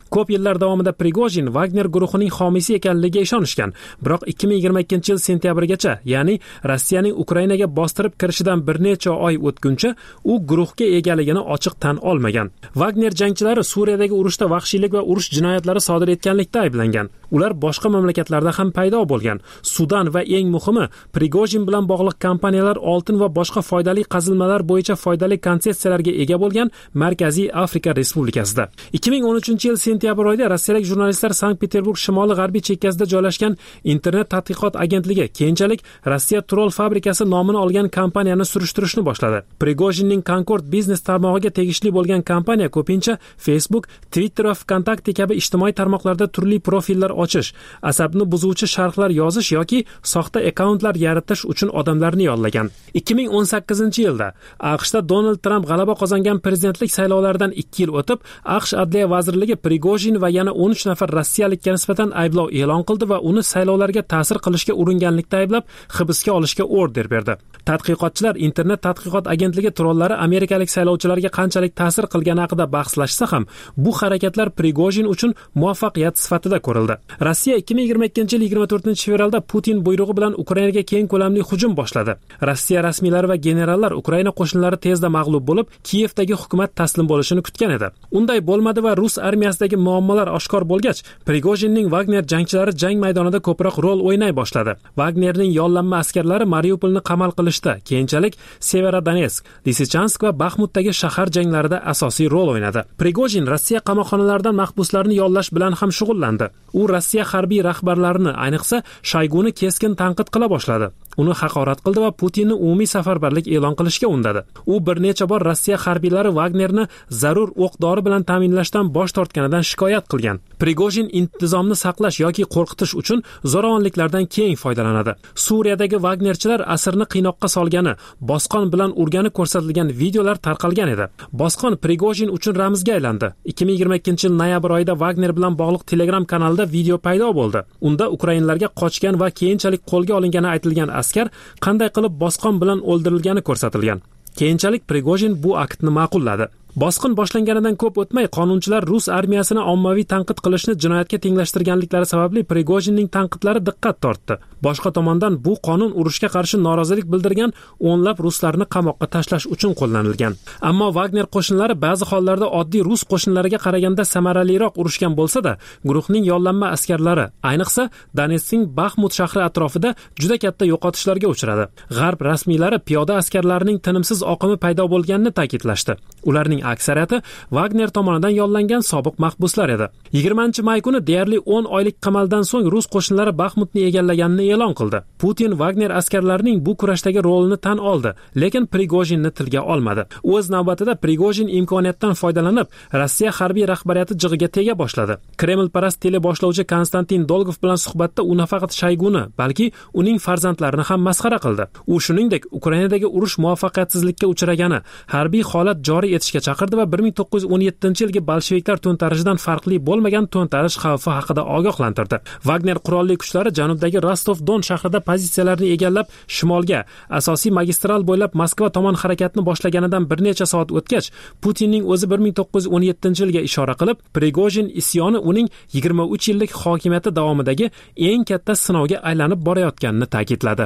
Ko'p yillar davomida Prigojin Wagner guruhining homiysi ekanligiga ishonishgan, biroq ikki ming yigirma ikkinchi yil sentyabrigacha, ya'ni Rossiyaning Ukrainaga bostirib kirishidan bir necha oy o'tguncha u guruhga egaligini ochiq tan olmagan. Wagner jangchilari Suriyadagi urushda vahshiylik va urush jinoyatlari sodir etganlikda ayblangan. Ular boshqa mamlakatlarda ham paydo bo'lgan. Sudan va eng muhimi, Prigojin bilan bog'liq kompaniyalar oltin va boshqa foydali qazilmalar bo'yicha foydali konsessiyalarga ega bo'lgan Markaziy Afrika Respublikasida. ikki ming o'n uchinchi yil sentyabr oyida rossiyalik jurnalistlar Sankt-Peterburg shimoli-g'arbiy chekkasida joylashgan internet tadqiqot agentligi, keyinchalik Rossiya Troll fabrikasi nomini olgan kompaniyani surishtirishni boshladi. Prigojinning Concord biznes tarmog'iga tegishli bo'lgan kompaniya ko'pincha Facebook, Twitter va VKontakte kabi ijtimoiy tarmoqlarda turli profillar ochish, asabni buzuvchi sharhlar yozish yoki soxta akkauntlar yaratish uchun odamlarni yollagan. ikki ming o'n sakkizinchi yilda AQShda Donald Trump g'alaba qozongan prezidentlik saylovlaridan ikki yil o'tib, AQSh Adliya vazirligi Prigojin va yana o'n uch nafar rossiyalikka nisbatan ayblov e'lon qildi va uni saylovlarga ta'sir qilishga uringanlikda ayblab, hibsga olishga order berdi. Tadqiqotchilar internet tadqiqot agentligi trollari amerikalik saylovchilarga qanchalik ta'sir qilgani haqida bahslashsa ham, bu harakatlar Prigojin uchun muvaffaqiyat sifatida ko'rildi. Rossiya ikki ming yigirma ikkinchi yil yigirma to'rtinchi fevralda Putin buyrug'i bilan Ukrainaga keng ko'lamli hujum boshladi. Rossiya rasmiylari va generallar Ukraina qo'shinlari tezda mag'lub bo'lib, Kiyevdagi hukumat taslim bo'lishini kutgan edi. Unday bo'lmadi va rus armiyasidagi muammolar oshkor bo'lgach, Prigojinning Wagner jangchilari jang maydonida ko'proq rol o'ynay boshladi. Wagnerning yollanma askarlari Mariupolni qamal qilishda, keyinchalik Severodonetsk, Lisichansk va Baxmutdagi shahar janglarida asosiy rol o'ynadi. Prigojin Rossiya qamoqxonalaridan mahbuslarni yollash bilan ham shug'ullandi. U Rossiya harbiy rahbarlarini, ayniqsa Shoyguni keskin tanqid qila boshladi. Uni haqorat qildi va Putinni umumiy safarbarlik e'lon qilishga undadi. U bir necha bor Rossiya harbiylari Wagnerni zarur o'q-dori bilan ta'minlashdan bosh tortganidan shikoyat qilgan. Prigojin intizomni saqlash yoki qo'rqitish uchun zo'ravonliklardan keng foydalanadi. Suriyadagi Wagnerchilar asirni qiynoqqa solgani, bosqon bilan urgani ko'rsatilgan videolar tarqalgan edi. Bosqon Prigojin uchun ramzga aylandi. ikki ming yigirma ikkinchi yil noyabr oyida Wagner bilan bog'liq Telegram kanalida video paydo bo'ldi. Unda ukrainlarga qochgan va keyinchalik qo'lga olingani aytilgan askar qanday qilib bosqon bilan o'ldirilgani ko'rsatilgan. Keyinchalik Prigojin bu aktni ma'qulladi. Bosqin boshlanganidan ko'p o'tmay qonunchilar rus armiyasini ommaviy tanqid qilishni jinoyatga tenglashtirganliklari sababli Prigojinning tanqidlari diqqat tortdi. Boshqa tomondan bu qonun urushga qarshi norozilik bildirgan o'nlab ruslarni qamoqqa tashlash uchun qo'llanilgan. Ammo Wagner qo'shinlari ba'zi hollarda oddiy rus qo'shinlariga qaraganda samaraliroq urushgan bo'lsa-da, guruhning yollanma askarlari, ayniqsa Donetskning Baxmut shahri atrofida juda katta yo'qotishlarga uchradi. G'arb rasmiylari piyoda askarlarining tinimsiz oqimi paydo bo'lganini ta'kidlashdi. Ularning aksariyati Wagner tomonidan yollangan sobiq mahbuslar edi. yigirmanchi may kuni deyarli o'n oylik qamaldan so'ng rus qo'shinlari Baxmutni egallaganini e'lon qildi. Putin Wagner askarlarining bu kurashdagi rolini tan oldi, lekin Prigojinni tilga olmadi. O'z navbatida Prigojin imkoniyatdan foydalanib, Rossiya harbiy rahbariyati jig'iga tega boshladi. Kremlparast teleboshlovchi Konstantin Dolgov bilan suhbatda u nafaqat Shoyguni, balki uning farzandlarini ham masxara qildi. U shuningdek, Ukrainadagi urush muvaffaqiyatsizlikka uchragani, harbiy holat joriy etishga chaqirdi va bir ming to'qqiz yuz o'n yettinchi yilgi bolsheviklar to'ntarishidan farqli bo'lmagan to'ntarish xavfi haqida ogohlantirdi. Wagner qurolli kuchlari janubdagi Rostov-Don shahrida pozitsiyalarni egallab, shimolga, asosiy magistral bo'ylab Moskva tomon harakatni boshlaganidan bir necha soat o'tgach, Putinning o'zi bir ming to'qqiz yuz o'n yettinchi yilga ishora qilib, Prigojin isyoni uning yigirma uch yillik hokimiyati davomidagi eng katta sinovga aylanib borayotganini ta'kidladi.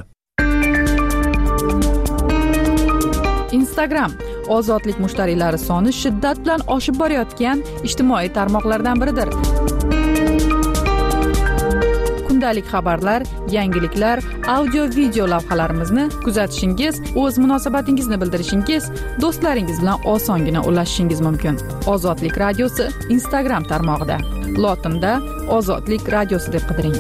Instagram ozodlik mushtariylari soni shiddat bilan oshib borayotgan ijtimoiy tarmoqlardan biridir. Kundalik xabarlar, yangiliklar, audio-video lavhalarimizni kuzatishingiz, o'z munosabatingizni bildirishingiz, do'stlaringiz bilan osongina ulashishingiz mumkin. Ozodlik radiosi Instagram tarmog'ida. Lotinda Ozodlik radiosi deb qidiring.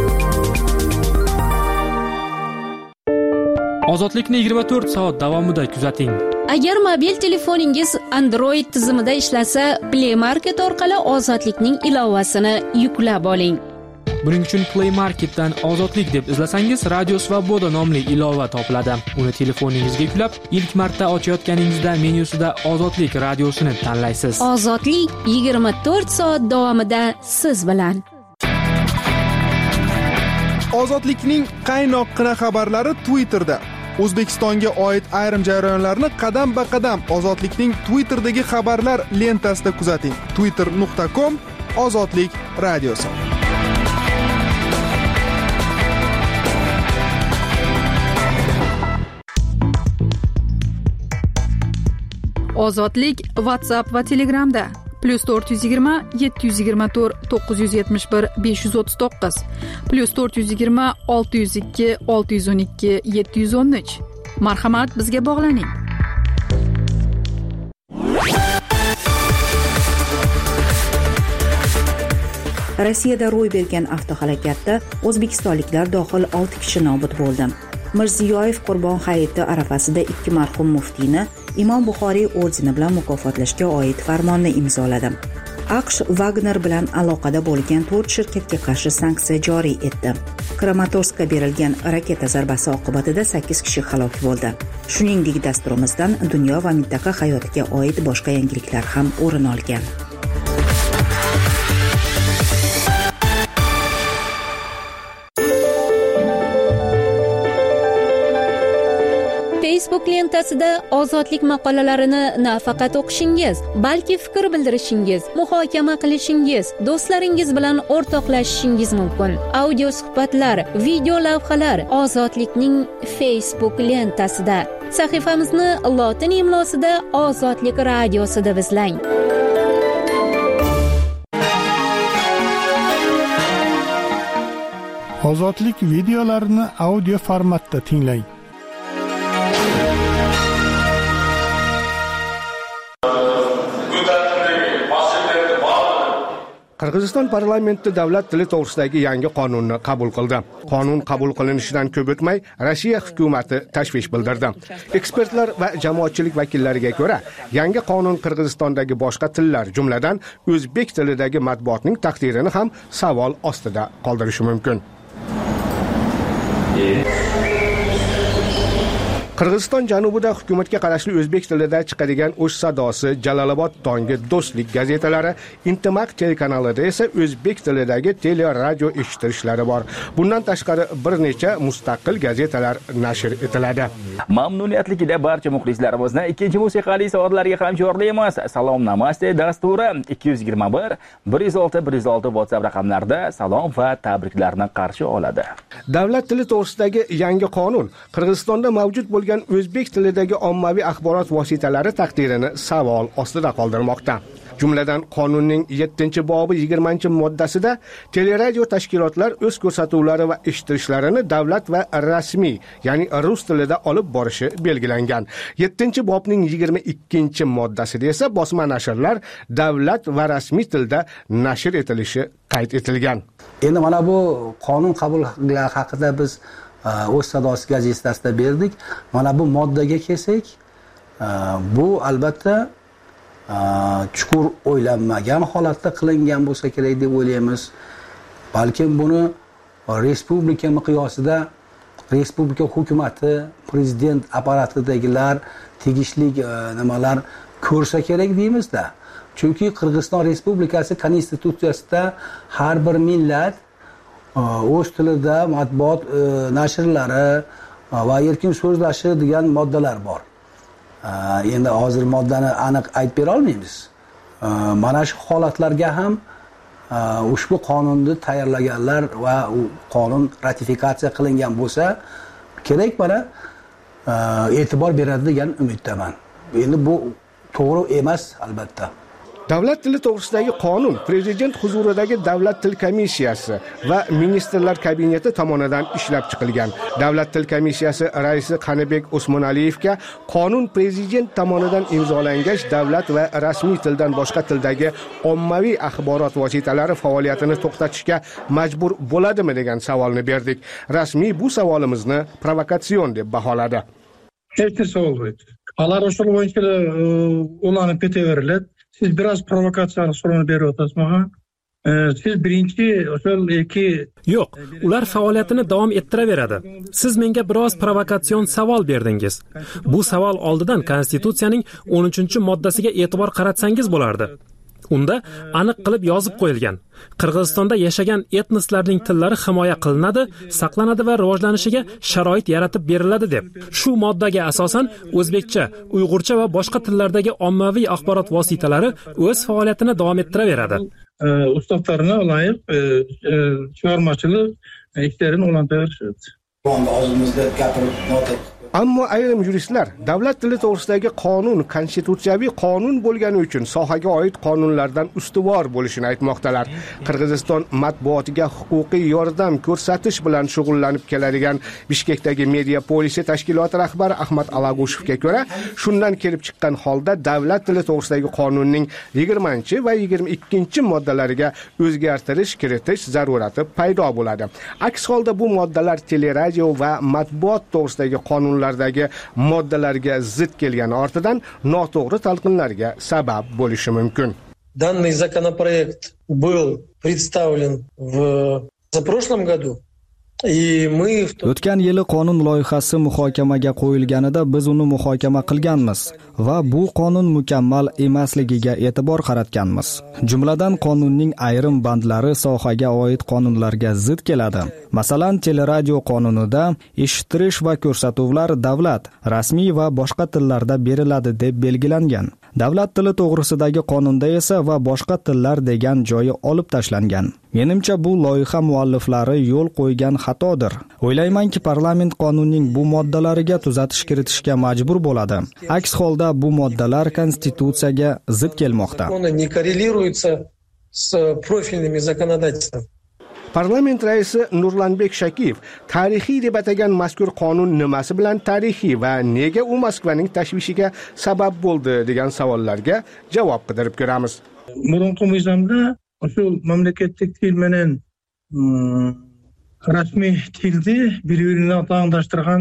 Ozodlikni yigirma to'rt soat davomida kuzating. Agar mobil telefoningiz Android tizimida ishlasa, Play Market orqali Ozodlikning ilovasini yuklab oling. Buning uchun Play Marketdan Ozodlik deb izlasangiz, Radio Svoboda nomli ilova topiladi. Uni telefoningizga yuklab, ilk marta ochayotganingizda menyusida Ozodlik radiosini tanlaysiz. Ozodlik yigirma to'rt soat davomida siz bilan. Ozodlikning qaynoqqina xabarlari Twitterda. O'zbekistonga oid ayrim jarayonlarni qadam-ba-qadam Ozodlikning Twitterdagi xabarlar lentasida kuzating. twitter nuqta com Ozodlik radiosi. Ozodlik WhatsApp va Telegramda plus to'rt yuz yigirma yetti yuz yigirma to'rt to'qqiz yuz yetmish bir besh yuz o'ttiz to'qqiz plus to'rt yuz yigirma olti yuz ikki olti yuz o'n ikki yetti yuz o'n uch. Marhamat, bizga bog'laning. Rossiyada ro'y bergan avtohalokatda o'zbekistonliklar dohil olti kishi nobud bo'ldi. Mirziyoyev Qurbon hayiti arafasida ikki marhum muftiyni Imom Buxoriy ordeni bilan mukofotlashga oid farmonni imzoladi. AQSh Wagner bilan aloqada bo'lgan to'rt shirkatga qarshi sanksiya joriy etdi. Kramatorskka berilgan raketa zarbasi oqibatida sakkiz kishi halok bo'ldi. Shuningdek, dasturimizdan dunyo va mintaqa hayotiga oid boshqa yangiliklar ham o'rin olgan. Facebook lentasida ozodlik maqolalarini nafaqat o'qishingiz, balki fikr bildirishingiz, muhokama qilishingiz, do'stlaringiz bilan o'rtoqlashishingiz mumkin. Audio suhbatlar, video lavhalar ozodlikning Facebook lentasida. Sahifamizni lotin imlosida Ozodlik radiosi deb izlang. Ozodlik videolarini audio formatda tinglang. Qirg'iziston parlamenti davlat tili to'g'risidagi yangi qonunni qabul qildi. Qonun qabul qilinishidan ko'p o'tmay Rossiya hukumatı tashvish bildirdi. Ekspertlar va jamoatchilik vakillariga ko'ra, yangi qonun Qirg'izistondagi boshqa tillar, jumladan o'zbek tilidagi matbuotning taqdirini ham savol ostida qoldirishi mumkin. Qirg'iziston janubida hukumatga qarashli o'zbek tilida chiqadigan O'sh sadosi, Jalolobod tongi, Do'stlik gazetalari, Intimaq telekanalida esa o'zbek tilidagi teleradio eshittirishlari bor. Bundan tashqari bir necha mustaqil gazetalar nashr etiladi. Mamnuniyatlikda barcha muxlislarimizni ikkinchi musiqali soatlarga ham chorlaymiz. Salom namaste dasturi ikki yuz yigirma bir bir yuz olti bir yuz olti WhatsApp raqamlarida salom va tabriklarni qarshi oladi. Davlat tili to'g'risidagi yangi qonun Qirg'izistonda mavjud bo'lgan o'zbek tilidagi ommaviy axborot vositalari taqdirini savol ostida qoldirmoqda. Jumladan qonunning yettinchi bobi yigirmanchi moddasida teleradio tashkilotlar o'z ko'rsatuvlari va eshittirishlarini davlat va rasmiy, ya'ni rus tilida olib borishi belgilangan. yettinchi bobning yigirma ikkinchi moddasida esa bosma nashrlar davlat va rasmiy tilda nashr etilishi qayd etilgan. Endi mana bu qonun qabul haqida biz O'sh sadosi gazetasida berdik. Mana bu moddaga kelsak, bu albatta chuqur o'ylanmagan holatda qilingan bo'lsa kerak deb o'ylaymiz. Balkim buni respublika miqyosida respublika hukumati, prezident apparatidagilar tegishli nimalar ko'rsa kerak deymizda. Chunki Qirg'iziston Respublikasi konstitutsiyasida har bir millat o'z tilida matbuot nashrlari va erkin so'zlashi degan moddalar bor. Endi hozir moddani aniq aytib bera olmaymiz. Mana shu holatlarga ham ushbu qonunni tayyorlaganlar va u qonun ratifikatsiya qilingan bo'lsa kerak, mana e'tibor beradi degan umiddaman. Endi bu to'g'ri emas albatta. Davlat tili to'g'risidagi qonun prezident huzuridagi davlat til komissiyasi va ministrlar kabineti tomonidan ishlab chiqilgan. Davlat til komissiyasi raisi Qanibek Usmonaliyevga qonun prezident tomonidan imzolangach davlat va rasmiy tildan boshqa tildagi ommaviy axborot vositalari faoliyatini to'xtatishga majbur bo'ladimi degan savolni berdik. Rasmiy bu savolimizni provokatsion deb baholadi. Hech narsa bo'lmaydi. Alar o'sha bo'yicha ulanib ketaveriladi. Siz biraz provokatsiyani so'rab berib o'tasizmi? Siz birinchi o'sal iki Yo'q, ular faoliyatini davom ettiraveradi. Siz menga biroz provokatsion savol berdingiz. Bu savol oldidan Konstitutsiyaning o'n uchinchi moddasiga e'tibor qaratsangiz bo'lardi. Unda aniq qilib yozib qo'yilgan: Qirg'izistonda yashagan etnoslarning tillari himoya qilinadi, saqlanadi va rivojlanishiga sharoit yaratib beriladi deb. Shu moddaga asosan o'zbekcha, uyg'urcha va boshqa tillardagi ommaviy axborot vositalari o'z faoliyatini davom ettiraveradi. Ustalarına layık chiqarmachilik ishlarini o'rgantirishadi. Ammo ayrim yuristlar davlat tili to'g'risidagi qonun konstitutsiyaviy qonun bo'lgani uchun sohaga oid qonunlardan ustuvor bo'lishini aytmoqdalar. Qirg'iziston matbuotiga huquqiy yordam ko'rsatish bilan shug'ullanib keladigan Bishkekdagi Media Polisi tashkiloti rahbari Ahmad Alagushevga ko'ra, shundan kelib chiqqan holda davlat tili to'g'risidagi qonunning yigirmanchi va yigirma ikkinchi moddalariga o'zgartirish kiritish zarurati paydo bo'ladi. Aks holda bu moddalar teleradio va matbuot to'g'risidagi qonun lardagi moddalarga zid kelgani ortidan noto'g'ri talqinlarga sabab bo'lishi mumkin. Данный законопроект был представлен в прошлом году. O'tgan yili qonun loyihasi muhokamaga qo'yilganida biz uni muhokama qilganmiz va bu qonun mukammal emasligiga e'tibor qaratganmiz. Jumladan qonunning ayrim bandlari sohaga oid qonunlarga zid keladi. Masalan, teleradio qonunida eshitish va ko'rsatuvlar davlat, rasmiy va boshqa tillarda beriladi deb belgilangan. Davlat tili to'g'risidagi qonunda esa va boshqa tillar degan joyi olib tashlangan. Menimcha bu loyiha mualliflari yo'l qo'ygan xatodir. O'ylaymanki, parlament qonunning bu moddalariga tuzatish kiritishga majbur bo'ladi. Aks holda bu moddalar konstitutsiyaga zid kelmoqda. Parlament raisi Nurlanbek Shakiyev tarixiy deb atagan mazkur qonun nimasi bilan tarixiy va nega u Moskvaning tashvishiga sabab bo'ldi degan savollarga javob qidirib ko'ramiz. Burunqi mizamda shu mamlakatdagi til bilan rasmiy tilni bir-birini taqdoshtirgan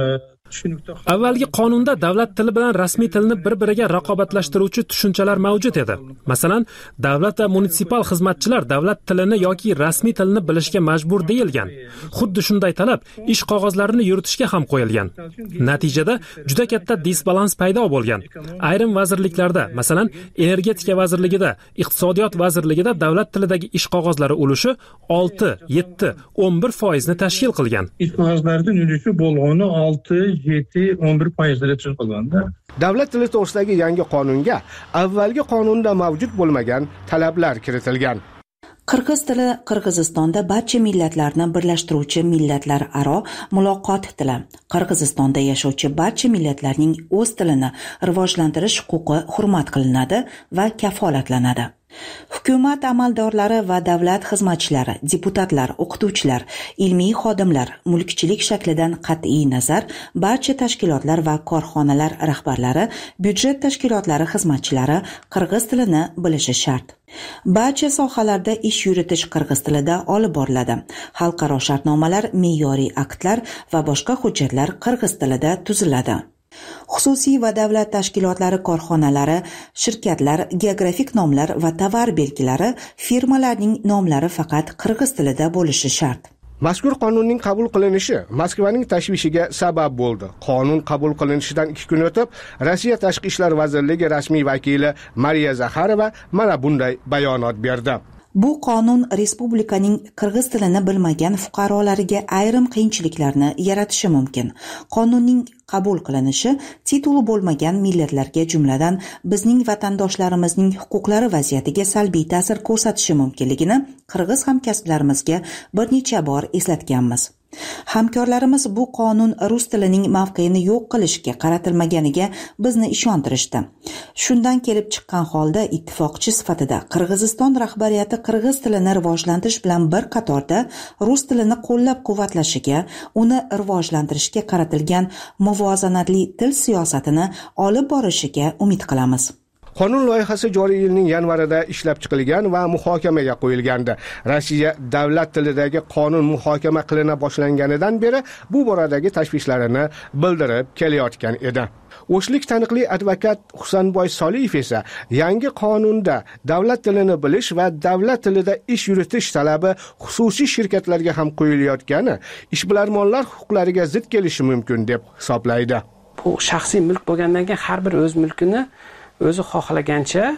Avvalgi qonunda davlat tili bilan rasmiy tilni bir-biriga raqobatlashtiruvchi tushunchalar mavjud edi. Masalan, davlat va munisipal xizmatchilar davlat tilini yoki rasmiy tilni bilishga majbur deyilgan. Xuddi shunday talab ish qog'ozlarini yuritishga ham qo'yilgan. Natijada juda katta disbalans paydo bo'lgan. Ayrim vazirliklarda, masalan, energetika vazirligida, iqtisodiyot vazirligida davlat tilidagi ish qog'ozlari ulushi olti, yetti, o'n bir foizni tashkil qilgan. Ish qog'ozlarining ulushi bo'lgani olti, yetti, o'n bir foizga chiqganda. Davlat tili to'g'risidagi yangi qonunga avvalgi qonunda mavjud bo'lmagan talablar kiritilgan. Qirg'iz tili Qirg'izistonda barcha millatlarni birlashtiruvchi millatlararo muloqot tili. Qirg'izistonda yashovchi barcha millatlarning o'z tilini rivojlantirish huquqi hurmat qilinadi va kafolatlanadi. Hukumat amaldorlari va davlat xizmatchilari, deputatlar, o'qituvchilar, ilmiy xodimlar, mulkchilik shaklidan qat'iy nazar, barcha tashkilotlar va korxonalar rahbarlari, byudjet tashkilotlari xizmatchilari qirg'iz tilini bilishi shart. Barcha sohalarda ish yuritish qirg'iz tilida olib boriladi. Xalqaro shartnomalar, me'yoriy aktlar va boshqa hujjatlar qirg'iz tilida tuziladi. Xususiy va davlat tashkilotlari, korxonalari, shirkatlar, geografik nomlar va tovar belgilari, firmalarning nomlari faqat qirg'iz tilida bo'lishi shart. Mazkur qonunning qabul qilinishi Moskvaning tashvishiga sabab bo'ldi. Qonun qabul qilinishidan ikki kun o'tib, Rossiya Tashqi ishlar vazirligi rasmiy vakili Mariya Zakharova mana bunday bayonot berdi. Bu qonun respublikaning qirg'iz tilini bilmagan fuqarolariga ayrim qiyinchiliklarni yaratishi mumkin. Qonunning qabul qilinishi tituli bo'lmagan millatlarga, jumladan bizning vatandoshlarimizning huquqlari vaziyatiga salbiy ta'sir ko'rsatishi mumkinligini qirg'iz hamkasblarimizga bir necha bor eslatganmiz. Hamkorlarimiz bu qonun rus tilining mavqeini yo'q qilishga qaratilmaganiga bizni ishontirishdi. Shundan kelib chiqqan holda ittifoqchi sifatida Qirg'iziston rahbariyati qirg'iz tilini rivojlantirish bilan bir qatorda rus tilini qo'llab-quvvatlashiga, uni rivojlantirishga qaratilgan muvozanatli til siyosatini olib borishiga umid qilamiz. Qonun loyihasi joriy yilning yanvarida ishlab chiqilgan va muhokamaga qo'yilgandi. Rossiya davlat tilidagi qonun muhokama qilina boshlanganidan beri bu boradagi tashvishlarini bildirib kelayotgan edi. O'shlik taniqli advokat Husanboy Soliyev esa yangi qonunda davlat tilini bilish va davlat tilida ish yuritish talabi xususiy shirkatlarga ham qo'yilayotgani ishbilarmonlar huquqlariga zid kelishi mumkin deb hisoblaydi. Bu shaxsiy mulk bo'lgandan keyin har bir o'z mulkini o'zi xohlagancha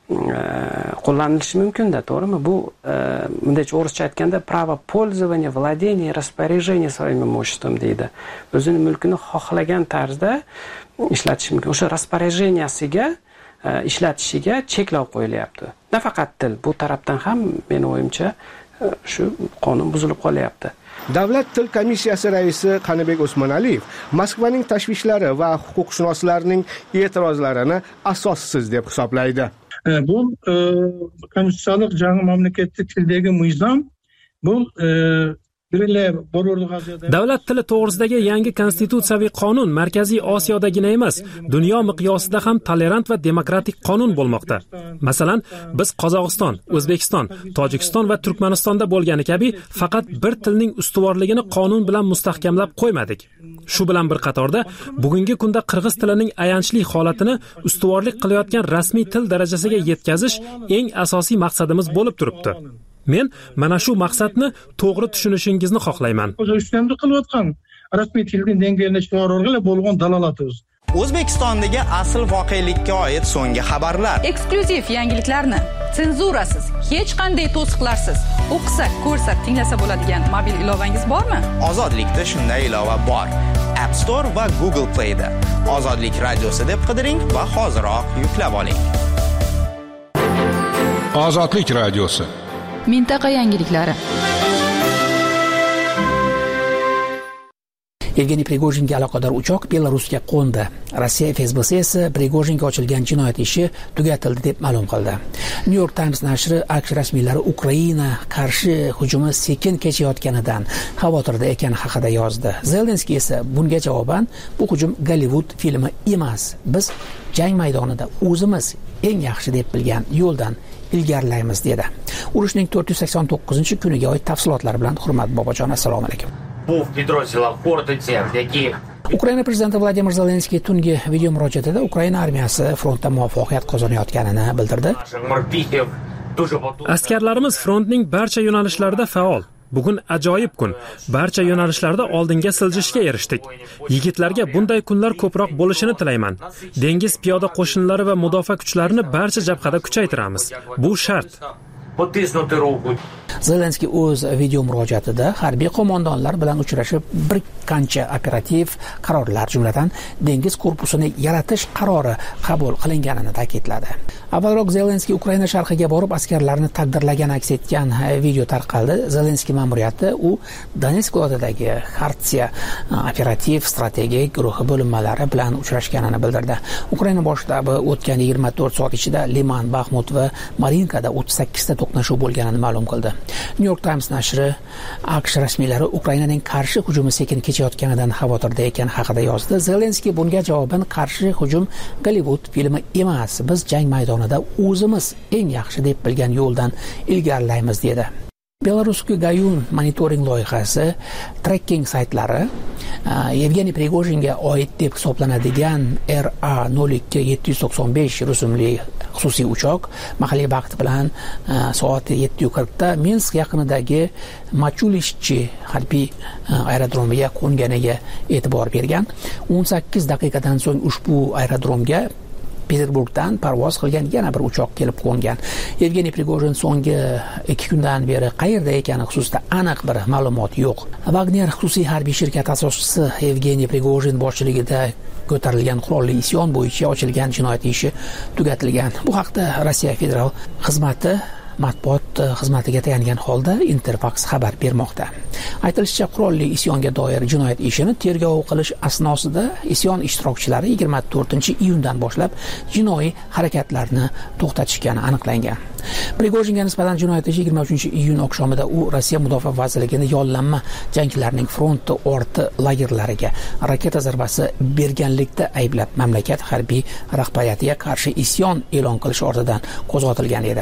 qo'llanilishi mumkin-da, to'g'rimi? Bu bunday o'rischa aytganda право пользования, владения, распоряжения своим имуществом deydi. O'zini mulkini xohlagan tarzda ishlatish mumkin. O'sha распоряженияsiga ishlatishiga cheklov qo'yilyapti. Nafaqat til, bu tarafdan ham meni o'yimcha shu qonun buzilib qolyapti. Davlat til komissiyasi raisi Qanibek Osmonaliyev Moskvaning tashvishlari va huquqshunoslarning e'tirozlarini asossiz deb hisoblaydi. Bu konstitutsiyalik жаңы mamlakatdagi tildagi nizom bu Davlat tili to'g'risidagi yangi konstitutsiyaviy qonun Markaziy Osiyodagina emas, dunyo miqyosida ham tolerant va demokratik qonun bo'lmoqda. Masalan, biz Qozog'iston, O'zbekiston, Tojikiston va Turkmanistonda bo'lgani kabi faqat bir tilning ustuvorligini qonun bilan mustahkamlab qo'ymadik. Shu bilan bir qatorda bugungi kunda qirg'iz tilining ayanchli holatini ustuvorlik qilayotgan rasmiy til darajasiga yetkazish eng asosiy maqsadimiz bo'lib turibdi. Men mana shu maqsadni to'g'ri tushunishingizni xohlayman. O'zi ustunlik qilayotgan rasmiy tilning dengayini chiqarishga bo'lgan dalolatimiz. O'zbekistondagi asl voqelikka oid so'nggi xabarlar. Eksklyuziv yangiliklarni senzurasiz, hech qanday to'siqlarsiz o'qisa, ko'rsa, tinglasa bo'ladigan mobil ilovangiz bormi? Ozodlikda shunday ilova bor. App Store va Google Play da. Ozodlik radiosi deb qidiring va hoziroq yuklab oling. Ozodlik radiosi. Mintaqa yangiliklari. Yevgeniy Prigojinga aloqador uchoq Belarusga qo'ndi. Rossiya F S B esa Prigojinga ochilgan jinoyat ishi tugatildi deb ma'lum qildi. New York Times nashri AQSh rasmiylari Ukraina qarshi hujumi sekin kechayotganidan xavotirda ekani haqida yozdi. Zelenskiy esa bunga javoban bu hujum Gollivud filmi emas, biz jang maydonida o'zimiz eng yaxshi deb bilgan yo'ldan ilgarilaymiz dedi. Urushning to'rt yuz sakson to'qqizinchi kuniga oid tafsilotlar bilan Hurmat Bobojon, assalomu alaykum. Ukraina prezidenti Vladimir Zelenskiy tungi video murojaatida Ukraina armiyasi frontda muvaffaqiyat qozonayotganini bildirdi. Askarlarimiz frontning barcha yo'nalishlarida faol. Bugun ajoyib kun. Barcha yo'nalishlarda oldinga siljishga erishdik. Yigitlarga bunday kunlar ko'proq bo'lishini tilayman. Dengiz piyoda qo'shinlari va mudofaa kuchlarini barcha jabhada kuchaytiramiz. Bu shart. Zelenskiy o'z video murojaatida harbiy qo'mondonlar bilan uchrashib, bir qancha operativ qarorlar, jumladan dengiz korpusini yaratish qarori qabul qilinganini ta'kidladi. Avvalroq Zelenskiy Ukraina sharqiga borib askarlarni taqdirlagani aks etgan video tarqaldi. Zelenskiy ma'muriyati u Donetsk viloyatidagi Xartsiya operativ strategik guruhi bo'linmalari bilan uchrashganini bildirdi. Ukraina bosh shtabi o'tgan yigirma to'rt soat ichida Liman, Baxmut va Marinkada o'ttiz sakkizta to'qnashuv bo'lganini ma'lum qildi. New York Times nashri AQSh rasmiylari Ukrainaning qarshi hujumi sekin kechayotganidan xavotirda ekani haqida yozdi. Zelenskiy bunga javoban qarshi hujum Gollivud filmi emas, biz jang maydonida o'zimiz eng yaxshi deb bilgan yo'ldan ilgarilaymiz dedi. Belarus Gayun monitoring loyihasi tracking saytlari Yevgeniy Prigojinga oid deb hisoblanadigan R A nol ikki yetti yuz to'qson besh rusumli xususiy uchoq mahalliy vaqt bilan soat yetti qirq da Minsk yaqinidagi Machulishchi harbiy aerodromiga qo'nganiga e'tibor bergan. o'n sakkiz daqiqadan so'ng ushbu aerodromga Peterburgdan parvoz qilgan yana bir uchoq kelib qo'ngan. Yevgeniy Prigojin so'nggi ikki kundan beri qayerda ekani xususida aniq bir ma'lumot yo'q. Wagner xususiy harbiy shirkati asoschisi Yevgeniy Prigojin boshchiligida ko'tarilgan qurolli isyon bo'yicha ochilgan jinoyat ishi tugatilgan. Bu haqda Rossiya federal xizmati matbuot xizmatiga tayangan holda Interfax xabar bermoqda. Aytilishicha, qurolli isyonga doir jinoyat ishini tergov qilish asnosida isyon ishtirokchilari yigirma to'rtinchi iyundan boshlab jinoiy harakatlarni to'xtatishgani aniqlangan. Prigojinga nisbatan jinoyat ishi yigirma uchinchi iyun oqshomida u Rossiya mudofaa vazirligini yollanma jangchilarning fronti orti lagerlariga raketa zarbasi berganlikda ayblab mamlakat harbiy rahbariyatiga qarshi isyon e'lon qilish ortidan qo'zg'atilgan edi.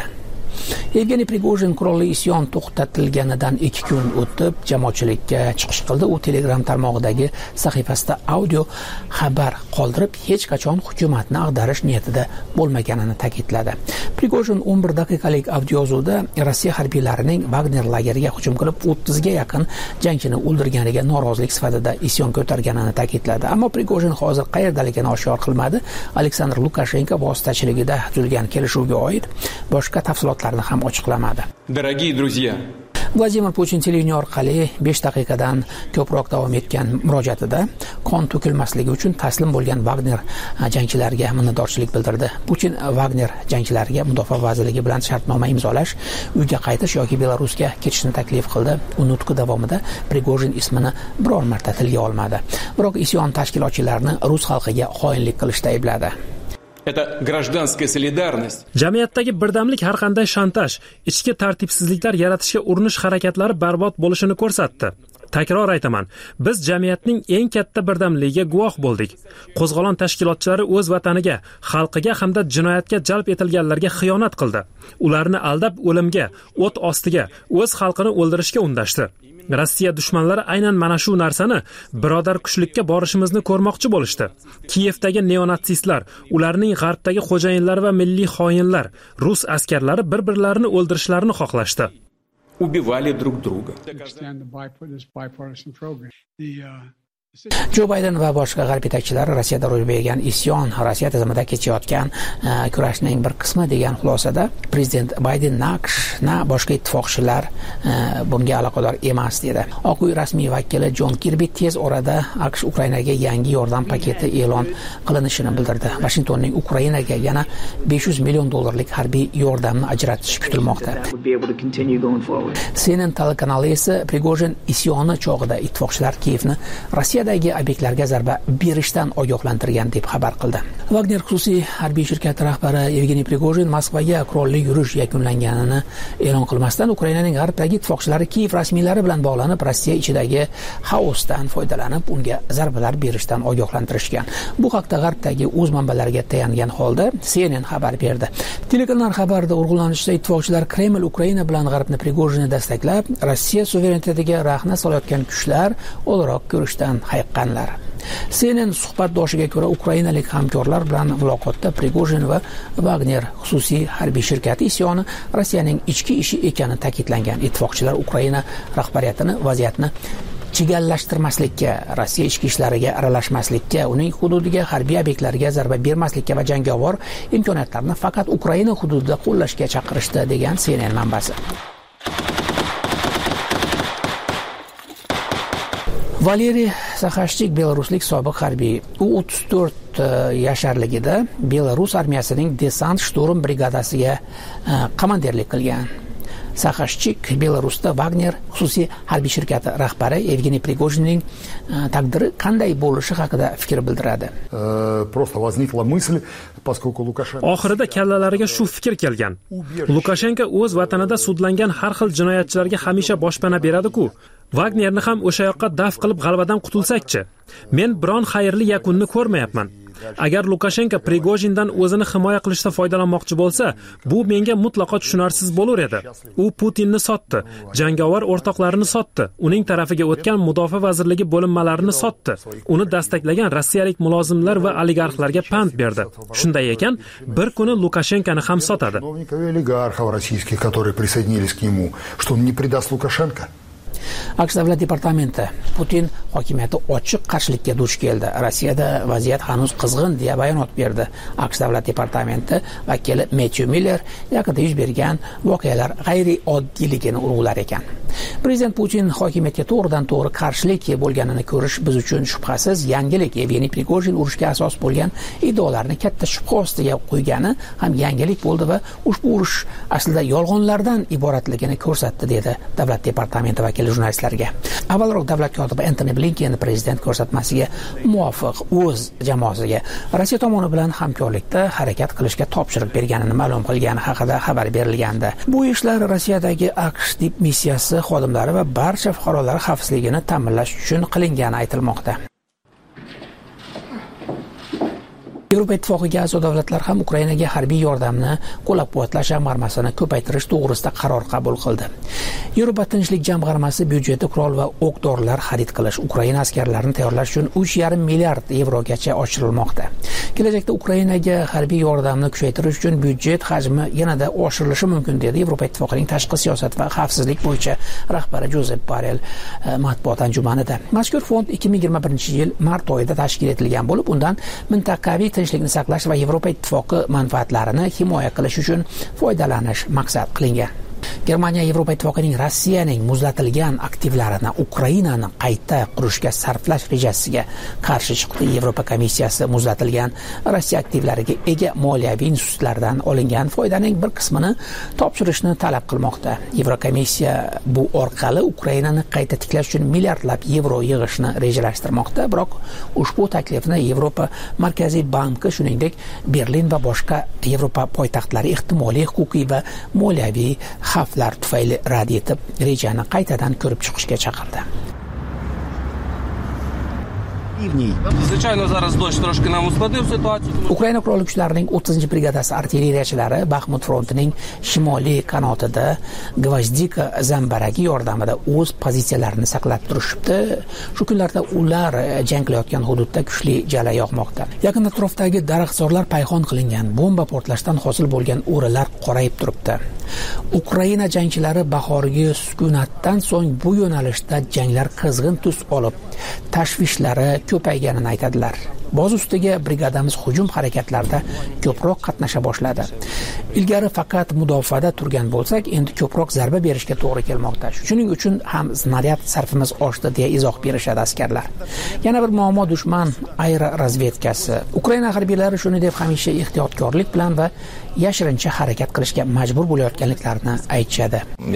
Yevgeniy Prigojin qurolli isyon to'xtatilganidan ikki kun o'tib jamoatchilikka chiqish qildi. U Telegram tarmog'idagi sahifasida audio xabar qoldirib, hech qachon hukumatni ag'darish niyatida bo'lmaganini ta'kidladi. Prigojin o'n bir daqiqalik audiozuvda Rossiya harbiylarining Wagner lageriga hujum qilib, o'ttizga yaqin jangchini o'ldirganiga norozilik sifatida isyon ko'targanini ta'kidladi. Ammo Prigojin hozir qayerdaligini oshkor qilmadi. Aleksandr Lukashenko vositachiligida tuzilgan kelishuvga oid boshqa tafsilotlarni ham ochiqlamadi. Дорогие друзья, Vladimir Putin televideniye orqali besh daqiqadan ko'proq davom etgan murojaatida qon to'kilmasligi uchun taslim bo'lgan Wagner jangchilariga minnatdorchilik bildirdi. Putin Wagner jangchilariga mudofaa vazirligi bilan shartnoma imzolash, uyga qaytish yoki Belarusga ketishni taklif qildi. U nutqi davomida Prigojin ismini biror marta tilga olmadi. Biroq isyon tashkilotchilarini rus xalqiga xoinlik qilishda aybladi. Это гражданская солидарность. Jamiyatdagi birdamlik har qanday shantaj, ichki tartibsizliklar yaratishga urinish harakatlari barbod bo'lishini ko'rsatdi. Takror aytaman, biz jamiyatning eng katta birdamligiga guvoh bo'ldik. Qo'zg'olon tashkilotchilari o'z vataniga, xalqiga hamda jinoyatga jalb etilganlarga xiyonat qildi. Ularni aldab o'limga, o't ostiga, o'z xalqini o'ldirishga undashdi. Rossiya dushmanlari aynan mana shu narsani birodar kuchlikka borishimizni ko'rmoqchi bo'lishdi. Kiyevdagi neonatsistlar, ularning g'arbdagi xo'jayinlar va milliy xoinlar, rus askarlari bir-birlarini o'ldirishlarini xohlashdi. Убивали друг друга. Jo Bayden va boshqa g'arb yetakchilari Rossiyada ro'y bergan isyon, Rossiya tizimida kechayotgan kurashning bir qismi degan xulosada prezident Bayden naqsh na boshqa ittifoqchilar bunga aloqador emas dedi. Oq uy rasmiy vakili Jon Kirbi tez orada AQSh Ukrainaga yangi yordam paketi e'lon qilinishini bildirdi. Washingtonning Ukrainaga yana besh yuz million dollarlik harbiy yordamni ajratish kutilmoqda. C N N telekanali esa Prigojin isyoni chog'ida ittifoqchilar Kiyevni Rossiyadagi obyektlarga zarba berishdan ogohlantirgan deb xabar qildi. Wagner xususiy harbiy shirkati rahbari Yevgeniy Prigojin Moskvaga qurolli yurish yakunlanganini e'lon qilmasdan Ukrainaning g'arbdagi ittifoqchilari Kiyev rasmiylari bilan bog'lanib, Rossiya ichidagi xaosdan foydalanib, unga zarbalar berishdan ogohlantirishgan. Bu haqda g'arbdagi o'z manbalariga tayangan holda C N N xabar berdi. Telekanal xabarida urg'ulanishicha, ittifoqchilar Kreml Ukraina bilan g'arbni Prigojinni dastaklab, Rossiya suverenitetiga rahna solayotgan kuchlar o'laroq ko'rishdan hayiqqanlar. C N N suhbatdoshiga ko'ra, ukrainalik hamkorlar bilan muloqotda Prigojin va Wagner xususiy harbiy shirkati isyoni Rossiyaning ichki ishi ekani ta'kidlangan. Ittifoqchilar Ukraina rahbariyatini vaziyatni chigallashtirmaslikka, Rossiya ichki ishlariga aralashmaslikka, uning hududiga, harbiy obyektlariga zarba bermaslikka va jangovar imkoniyatlarni faqat Ukraina hududida qo'llashga chaqirishdi degan C N N manbasi. Valeriy Saxashchik belaruslik sobiq harbiy. U o'ttiz to'rt yasharligida Belarus armiyasining desant shturm brigadasiga komandirlik qilgan. Saxashchik Belarusda Wagner xususiy harbiy shirkati rahbari Yevgeniy Prigojinning taqdiri qanday bo'lishi haqida fikr bildiradi. Просто возникла мысль, поскольку Лукашенко Oxirida kallalariga shu fikr kelgan. Lukashenko o'z vatanida sudlangan har xil jinoyatchilarga hamisha boshpana beradi-ku. Wagnerni ham o'sha yoqqa daf qilib g'albadan qutulsak-chi? Men biron xayrli yakunni ko'rmayapman. Agar Lukashenko Prigojindan o'zini himoya qilishda foydalanmoqchi bo'lsa, bu menga mutlaqo tushunarsiz bo'lar edi. U Putinni sotdi, jangovar o'rtoqlarini sotdi, uning tarafiga o'tgan mudofaa vazirligi bo'linmalarini sotdi. Uni dastaklagan rossiyalik mulozimlar va oligarxlarga pand berdi. Shunday ekan, bir kuni Lukashenkoni ham sotadi. Oligarxov rossiyskих, которые присоединились к нему, что он не предаст Лукашенко. AQSh davlat departamenti Putin hokimiyati ochiq qarshilikka duch keldi. Rossiyada vaziyat hanuz qizg'in deya bayonot berdi. AQSh davlat departamenti vakili Matthew Miller yaqinda yuz bergan voqealar g'ayri oddiyligini urg'ular ekan. Prezident Putin hokimiyatga to'g'ridan to'g'ri qarshilik bo'lganini ko'rish biz uchun shubhasiz yangilik. Yevgeniy Prigojin urushga asos bo'lgan iddaolarni katta shubha ostiga qo'ygani ham yangilik bo'ldi va ushbu urush aslida yolg'onlardan iboratligini ko'rsatdi, dedi davlat departamenti vakili jurnalistlarga. Avvalroq davlat kotibi Antony Blinken prezident ko'rsatmasiga muvofiq o'z jamoasiga Rossiya tomoni bilan hamkorlikda harakat qilishga topshiriq berganini ma'lum qilgani haqida xabar berilgandi. Bu ishlar Rossiyadagi AQSh dip missiyasi xodimlari va barcha fuqarolar xavfsizligini ta'minlash uchun qilingani aytilmoqda. Yevropa Ittifoqiga a'zo davlatlar ham Ukrainaga harbiy yordamni qo'llab-quvvatlash jamg'armasini ko'paytirish to'g'risida qaror qabul qildi. Yevropa tinchlik jamg'armasi byudjeti qurol va o'q-dorilar xarid qilish, Ukraina askarlarini tayyorlash uchun uch yarim milliard yevrogacha oshirilmoqda. Kelajakda Ukrainaga harbiy yordamni kuchaytirish uchun byudjet hajmi yanada oshirilishi mumkin dedi Yevropa Ittifoqining tashqi siyosat va xavfsizlik bo'yicha rahbari Jozep Borrell matbuot anjumanida. Mazkur fond ikki ming yigirma birinchi yil mart oyida tashkil etilgan bo'lib, undan mintaqaviy tinchlikni saqlash va Yevropa Ittifoqi manfaatlarini himoya qilish uchun foydalanish maqsad qilingan. Germaniya Yevropa Ittifoqining Rossiyaning muzlatilgan aktivlarini Ukrainani qayta qurishga sarflash rejasiga qarshi chiqdi. Yevropa komissiyasi muzlatilgan Rossiya aktivlariga ega moliyaviy institutlardan olingan foydaning bir qismini topshirishni talab qilmoqda. Yevrokomissiya bu orqali Ukrainani qayta tiklash uchun milliardlab yevro yig'ishni rejalashtirmoqda. Biroq ushbu taklifni Yevropa Markaziy banki, shuningdek Berlin va boshqa Yevropa poytaxtlari ehtimoliy huquqiy va moliyaviy xavflar tufayli rad etib, rejani qaytadan ko'rib chiqishga chaqirdi. Ukraina qurolli kuchlarining o'ttizinchi brigadasi artilleriyachilari Baxmut frontining shimoliy qanotida Gvozdika zambaragi yordamida o'z pozitsiyalarini saqlab turishibdi. Shu kunlarda ular jang qilayotgan hududda kuchli jala yog'moqda. Yaqin atrofdagi daraxtzorlar payhon qilingan, bomba portlashdan hosil bo'lgan o'ralar qorayib turibdi. Ukraina jangchilari bahorgi sukunatdan so'ng bu yo'nalishda janglar qizg'in tus olib, tashvishlari ko'payganini aytadilar. Boz ustiga brigadamiz hujum harakatlarida ko'proq qatnasha boshladi. Ilgari faqat mudofaada turgan bo'lsak, endi ko'proq zarba berishga to'g'ri kelmoqda. Shuning uchun ham snaryad sarfimiz oshdi deya izoh berishadi askarlar. Yana bir muammo dushman aerorazvedkasi. Ukraina harbiylari shuni deb hamisha ehtiyotkorlik bilan va yashirincha harakat qilishga majbur bo'layotganliklarini aytishadi.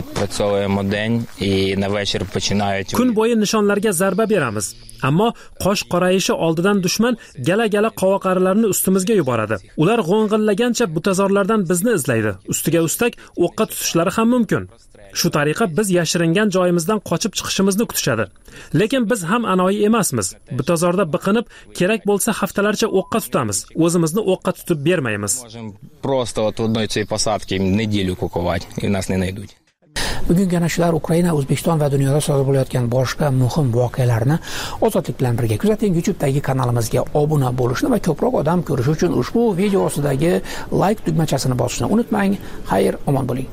Kun bo'yi nishonlarga zarba beramiz, ammo qosh qorayishi oldidan dushman gala-gala qovoqarilarni ustimizga yuboradi. Ular g'o'ng'illagancha butazorlardan bizni izlaydi. Ustiga ustak o'qqa tutishlari ham mumkin. Shu tariqa biz yashiringan joyimizdan qochib chiqishimizni kutishadi. Lekin biz ham anoyi emasmiz. Butazorda biqinib, kerak bo'lsa haftalarcha o'qqa tutamiz. O'zimizni o'qqa tutib bermaymiz. Просто вот в одной цей посадке неделю куковать, и нас не найдут. Bugun yana shular Ukraina, O'zbekiston va dunyoda sodir bo'layotgan boshqa muhim voqealarni ozodlik bilan birga kuzating. YouTube'dagi kanalimizga obuna bo'lishni va ko'proq odam ko'rishi uchun ushbu video ostidagi like tugmachasini bosishni unutmang. Xayr, omon bo'ling.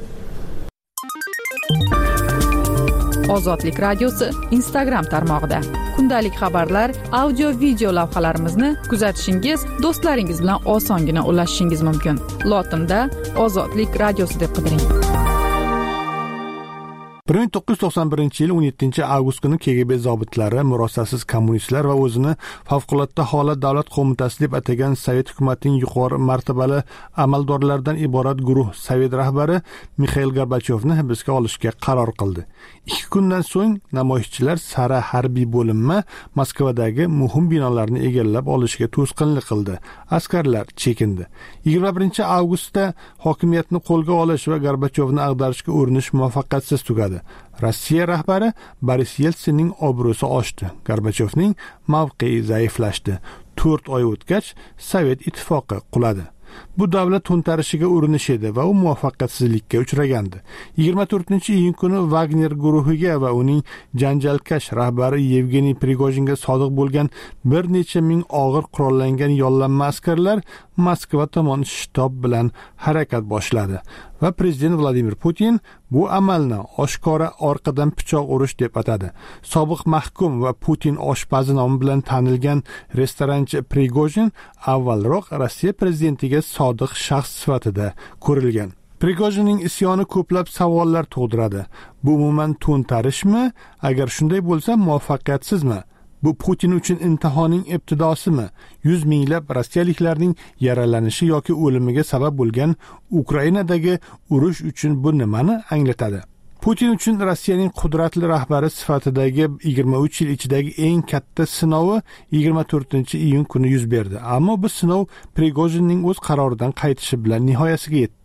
Ozodlik radiosi Instagram tarmog'ida kundalik xabarlar, audio video lavhalarimizni kuzatishingiz, do'stlaringiz bilan osongina ulashishingiz mumkin. Lotinda Ozodlik radiosi deb qidiring. bir ming to'qqiz yuz to'qson birinchi yil o'n yettinchi avgust kuni K G B zobitlari murosasiz kommunistlar va o'zini favqulodda holat davlat qo'mitasi deb atagan Sovet hukumatining yuqori martabali amaldorlaridan iborat guruh Sovet rahbari Mixail Gorbachyovni hibsga olishga qaror qildi. Ikki kundan so'ng namoyishchilar Sara harbiy bo'linma Moskvadagi muhim binolarni egallab olishga to'sqinlik qildi. Askarlar chekindi. yigirma birinchi avgustda hokimiyatni qo'lga olish va Gorbachyovni ag'darishga urinish muvaffaqiyatsiz tugadi. Rossiya rahbari Boris Yeltsinning obro'si oshdi. Gorbachyovning mavqei zaiflashdi. to'rt oy o'tgach Sovet ittifoqi quladi. Bu davlat to'ntarishiga urinish edi va u muvaffaqiyatsizlikka uchragandi. yigirma to'rtinchi iyun kuni Wagner guruhiga va uning janjalkash rahbari Yevgeniy Prigojinga sodiq bo'lgan bir necha ming og'ir qurollangan yollanma askarlar Moskva tomon shtab bilan harakat boshladi va prezident Vladimir Putin bu amalni oshkora orqadan pichoq urish deb atadi. Sobiq mahkum va Putin oshpazi nomi bilan tanilgan restoranchi Prigojin avvalroq Rossiya prezidentiga sodiq shaxs sifatida ko'rilgan. Prigojinning isyoni ko'plab savollar tug'diradi. Bu umuman to'ntarishmi? Agar shunday bo'lsa, muvaffaqiyatsizmi? Bu Putin uchun imtihonning ibtidosimi? Yuz minglab rossiyaliklarning yaralanishi yoki o'limiga sabab bo'lgan Ukrainadagi urush uchun bu nimani anglatadi? Putin uchun Rossiyaning qudratli rahbari sifatidagi yigirma uch yil ichidagi eng katta sinovi yigirma to'rtinchi iyun kuni yuz berdi. Ammo bu sinov Prigojinning o'z qaroridan qaytishi bilan nihoyasiga yetdi.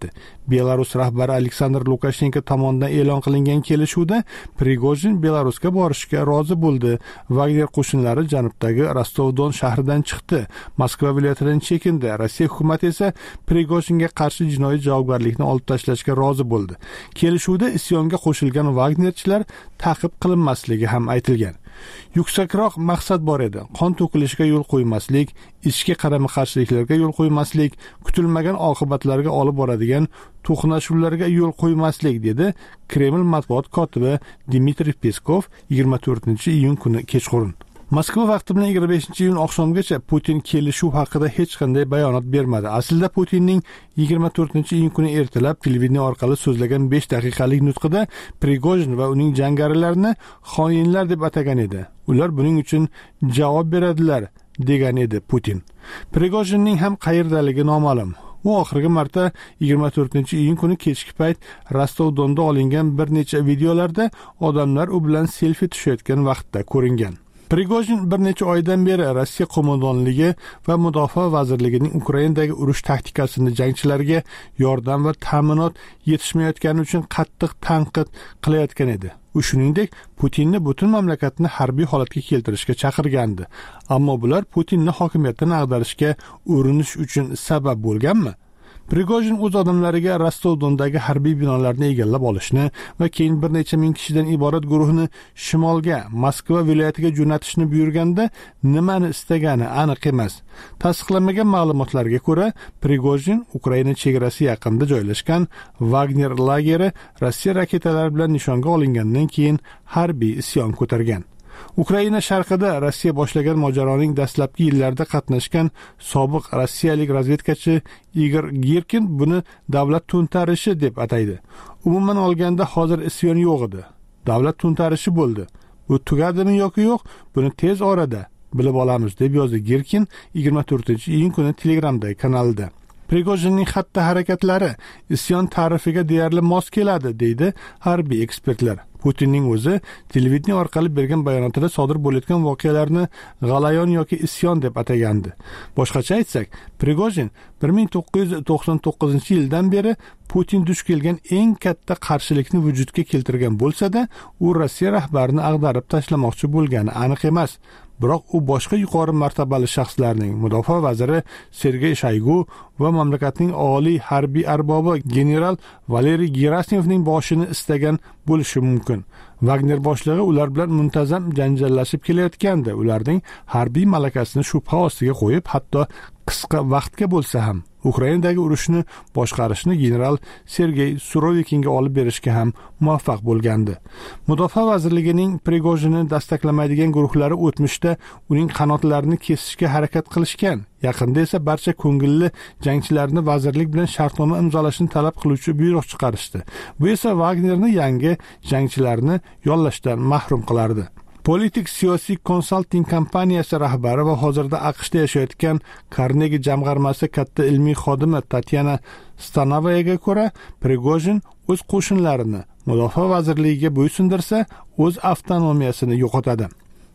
Belarus rahbari Aleksandr Lukashenko tomonidan e'lon qilingan kelishuvda Prigojin Belarusga borishga rozi bo'ldi. Wagner qo'shinlari janubdagi Rostov-Don shahridan chiqdi. Moskva viloyatidan chekindi. Rossiya hukumati esa Prigojinga qarshi jinoiy javobgarlikni olib tashlashga rozi bo'ldi. Kelishuvda isyonga qo'shilgan Wagnerchilar ta'qib qilinmasligi ham aytilgan. Yuksakroq maqsad bor edi. Qon to'kilishiga yo'l qo'ymaslik, ichki qarama-qarshiliklarga yo'l qo'ymaslik, kutilmagan oqibatlarga olib boradigan to'qnashuvlarga yo'l qo'ymaslik, dedi Kreml matbuot kotibi Dmitriy Peskov yigirma to'rtinchi iyun kuni kechqurun. Moskva vaqti bilan yigirma beshinchi iyun oqshomgacha Putin kelishuv haqida hech qanday bayonot bermadi. Aslida Putinning yigirma to'rtinchi iyun kuni ertalab televideniya orqali so'zlagan besh daqiqalik nutqida Prigojin va uning jangarilarini xoinlar deb atagan edi. Ular buning uchun javob beradilar, degan edi Putin. Prigojinning ham qayerdaligi noma'lum. U oxirgi marta yigirma to'rtinchi iyun kuni kechki payt Rostov-Donda olingan bir necha videolarda odamlar u bilan selfi tushayotgan vaqtda ko'ringan. Prigojin bir necha oydan beri Rossiya qo'mondonligi va mudofaa vazirligining Ukrainadagi urush taktikasini jangchilarga yordam va ta'minot yetishmayotgani uchun qattiq tanqid qilayotgan edi. U shuningdek Putinni butun mamlakatni harbiy holatga keltirishga chaqirgandi. Ammo bular Putinni hokimiyatdan ag'darishga urinish uchun sabab bo'lganmi? Prigojin o'z odamlariga Rostov-Dondagi harbiy binolarni egallab olishni va keyin bir necha ming kishidan iborat guruhni shimolga, Moskva viloyatiga jo'natishni buyurganda nimani istagani aniq emas. Tasdiqlanmagan ma'lumotlarga ko'ra, Prigojin Ukraina chegarasi yaqinida joylashgan Wagner lageri Rossiya raketalari bilan nishonga olingandan keyin harbiy isyon ko'targan. Ukraina sharqida Rossiya boshlagan mojaroning dastlabki yillarida qatnashgan sobiq rossiyalik razvedkachi Igor Girkin buni davlat to'ntarishi deb ataydi. Umuman olganda hozir isyon yo'q edi. Davlat to'ntarishi bo'ldi. Bu tugadimi yoki yo'q, buni tez orada bilib olamiz, deb yozdi Girkin yigirma to'rtinchi iyun kuni Telegramdagi kanalida. Prigojinning xatti-harakatlari isyon ta'rifiga deyarli mos keladi, deydi harbiy ekspertlar. Putinning o'zi televideniya orqali bergan bayonotida sodir bo'layotgan voqealarni g'alayon yoki isyon deb atagandi. Boshqacha aytsak, Prigojin bir ming to'qqiz yuz to'qson to'qqizinchi yildan beri Putin duch kelgan eng katta qarshilikni vujudga keltirgan bo'lsa-da, u Rossiya rahbarini ag'darib tashlamoqchi bo'lgani aniq emas. Biroq u boshqa yuqori martabali shaxslarning, mudofaa vaziri Sergey Shoygu va mamlakatning oliy harbiy arbobi general Valeriy Gerasimovning boshini istagan bo'lishi mumkin. Wagner boshlig'i ular bilan muntazam janjallashib kelayotgandi. Ularning harbiy malakasini shubha ostiga qo'yib, hatto qisqa vaqtga bo'lsa ham Ukrainadagi urushni boshqarishni general Sergey Surovikinga olib berishga ham muvaffaq bo'lgandi. Mudofaa vazirligining Prigojinni dastaklamaydigan guruhlari o'tmishda uning qanotlarini kesishga harakat qilishgan. Yaqinda esa barcha ko'ngilli jangchilarni vazirlik bilan shartnoma imzolashni talab qiluvchi buyruq chiqarishdi. Bu esa Wagnerni yangi jangchilarni yollashdan mahrum qilardi. Politik siyosiy konsalting kompaniyasi rahbari va hozirda AQShda yashayotgan Carnegie jamg'armasi katta ilmiy xodimi Tatyana Stanovayaga ko'ra, Prigojin o'z qo'shinlarini mudofaa vazirligiga bo'ysundirsa, o'z avtonomiyasini yo'qotadi.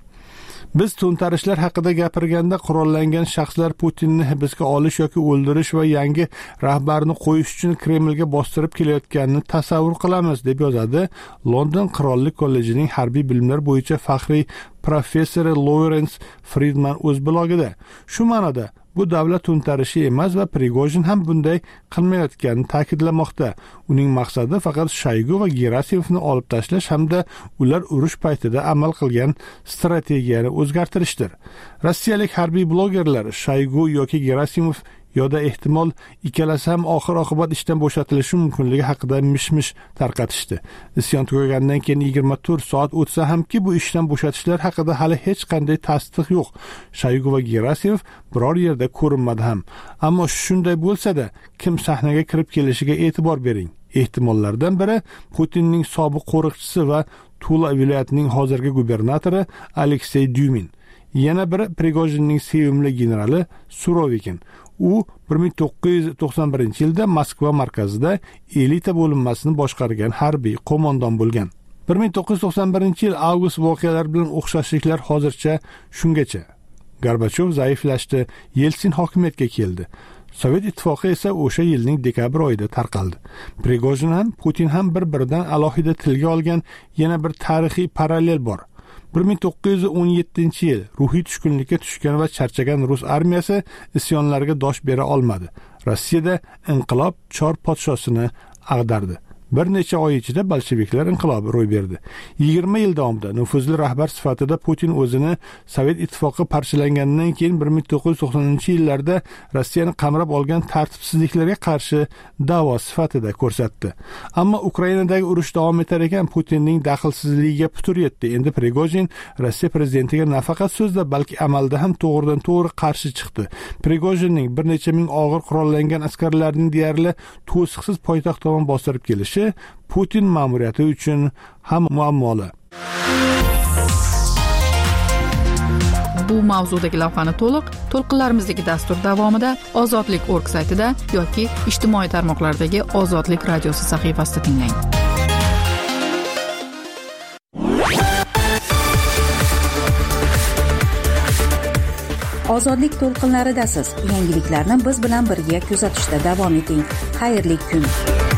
Biz to'ntarishlar haqida gapirganda qurollangan shaxslar Putinni hibsga olish yoki o'ldirish va yangi rahbarni qo'yish uchun Kremlga bostirib kelayotganini tasavvur qilamiz, deb yozadi London Qirollik kollejining harbiy bilimlar bo'yicha faxriy professori Lawrence Friedman o'z blogida. Shu ma'noda bu davlat to'ntarishi emas va Prigojin ham bunday qilmayotganini ta'kidlamoqda. Uning maqsadi faqat Shoygu va Gerasimovni olib tashlash hamda ular urush paytida amal qilgan strategiyani o'zgartirishdir. Rossiyalik harbiy blogerlar Shoygu yoki Gerasimov yoda ehtimol ikkalasi ham oxir oqibat ishdan bo'shatilishi mumkinligi haqida mish-mish tarqatishdi. Isyon tugagandan keyin yigirma to'rt soat o'tsa hamki bu ishdan bo'shatishlar haqida hali hech qanday tasdiq yo'q. Shoygu va Gerasimov biror yerda ko'rinmadi ham. Ammo shunday bo'lsa-da, kim sahnaga kirib kelishiga e'tibor bering. Ehtimollardan biri Putinning sobiq qo'riqchisi va Tula viloyatining hozirgi gubernatori Aleksey Dyumin. Yana biri Prigojinning sevimli generali Surovikin. U bir ming to'qqiz yuz to'qson birinchi yilda Moskva markazida elita bo'linmasini boshqargan harbiy qo'mondon bo'lgan. bir ming to'qqiz yuz to'qson birinchi yil avgust voqealari bilan o'xshashliklar hozircha shungacha. Gorbachov zaiflashdi, Yeltsin hokimiyatga keldi. Sovet ittifoqi esa o'sha yilning dekabr oyida tarqaldi. Prigojin ham, Putin ham bir-biridan alohida tilga olgan yana bir tarixiy parallel bor. bir ming to'qqiz yuz o'n yettinchi yil ruhiy tushkunlikka tushgan va charchagan rus armiyasi isyonlarga dosh bera olmadi. Rossiyada inqilob chor podshosini ag'dardi. Bir necha oy ichida bolsheviklar inqilobi ro'y berdi. yigirma yil davomida nufuzli rahbar sifatida Putin o'zini Sovet ittifoqi parchalanganidan keyin bir ming to'qqiz yuz to'qsoninchi yillarda Rossiyani qamrab olgan tartibsizliklarga qarshi da'vo sifatida ko'rsatdi. Ammo Ukrainadagi urush davom etar ekan Putinning daxlsizligiga putur yetdi. Endi Prigojin Rossiya prezidentiga nafaqat so'zda, balki amalda ham to'g'ridan to'g'ri qarshi chiqdi. Prigojinning bir necha ming og'ir qurollangan askarlarning deyarli to'siqsiz poytaxt tomon bostirib kelishi Putin ma'muriyati uchun ham muammoli. Bu mavzudagi lavhani to'liq to'lqinlarimizdagi dastur davomida ozodlik org saytida yoki ijtimoiy tarmoqlardagi Ozodlik radiosi sahifasida tinglang. Ozodlik to'lqinlaridasiz. Yangiliklarni biz bilan birga kuzatishda davom eting. Xayrli kun.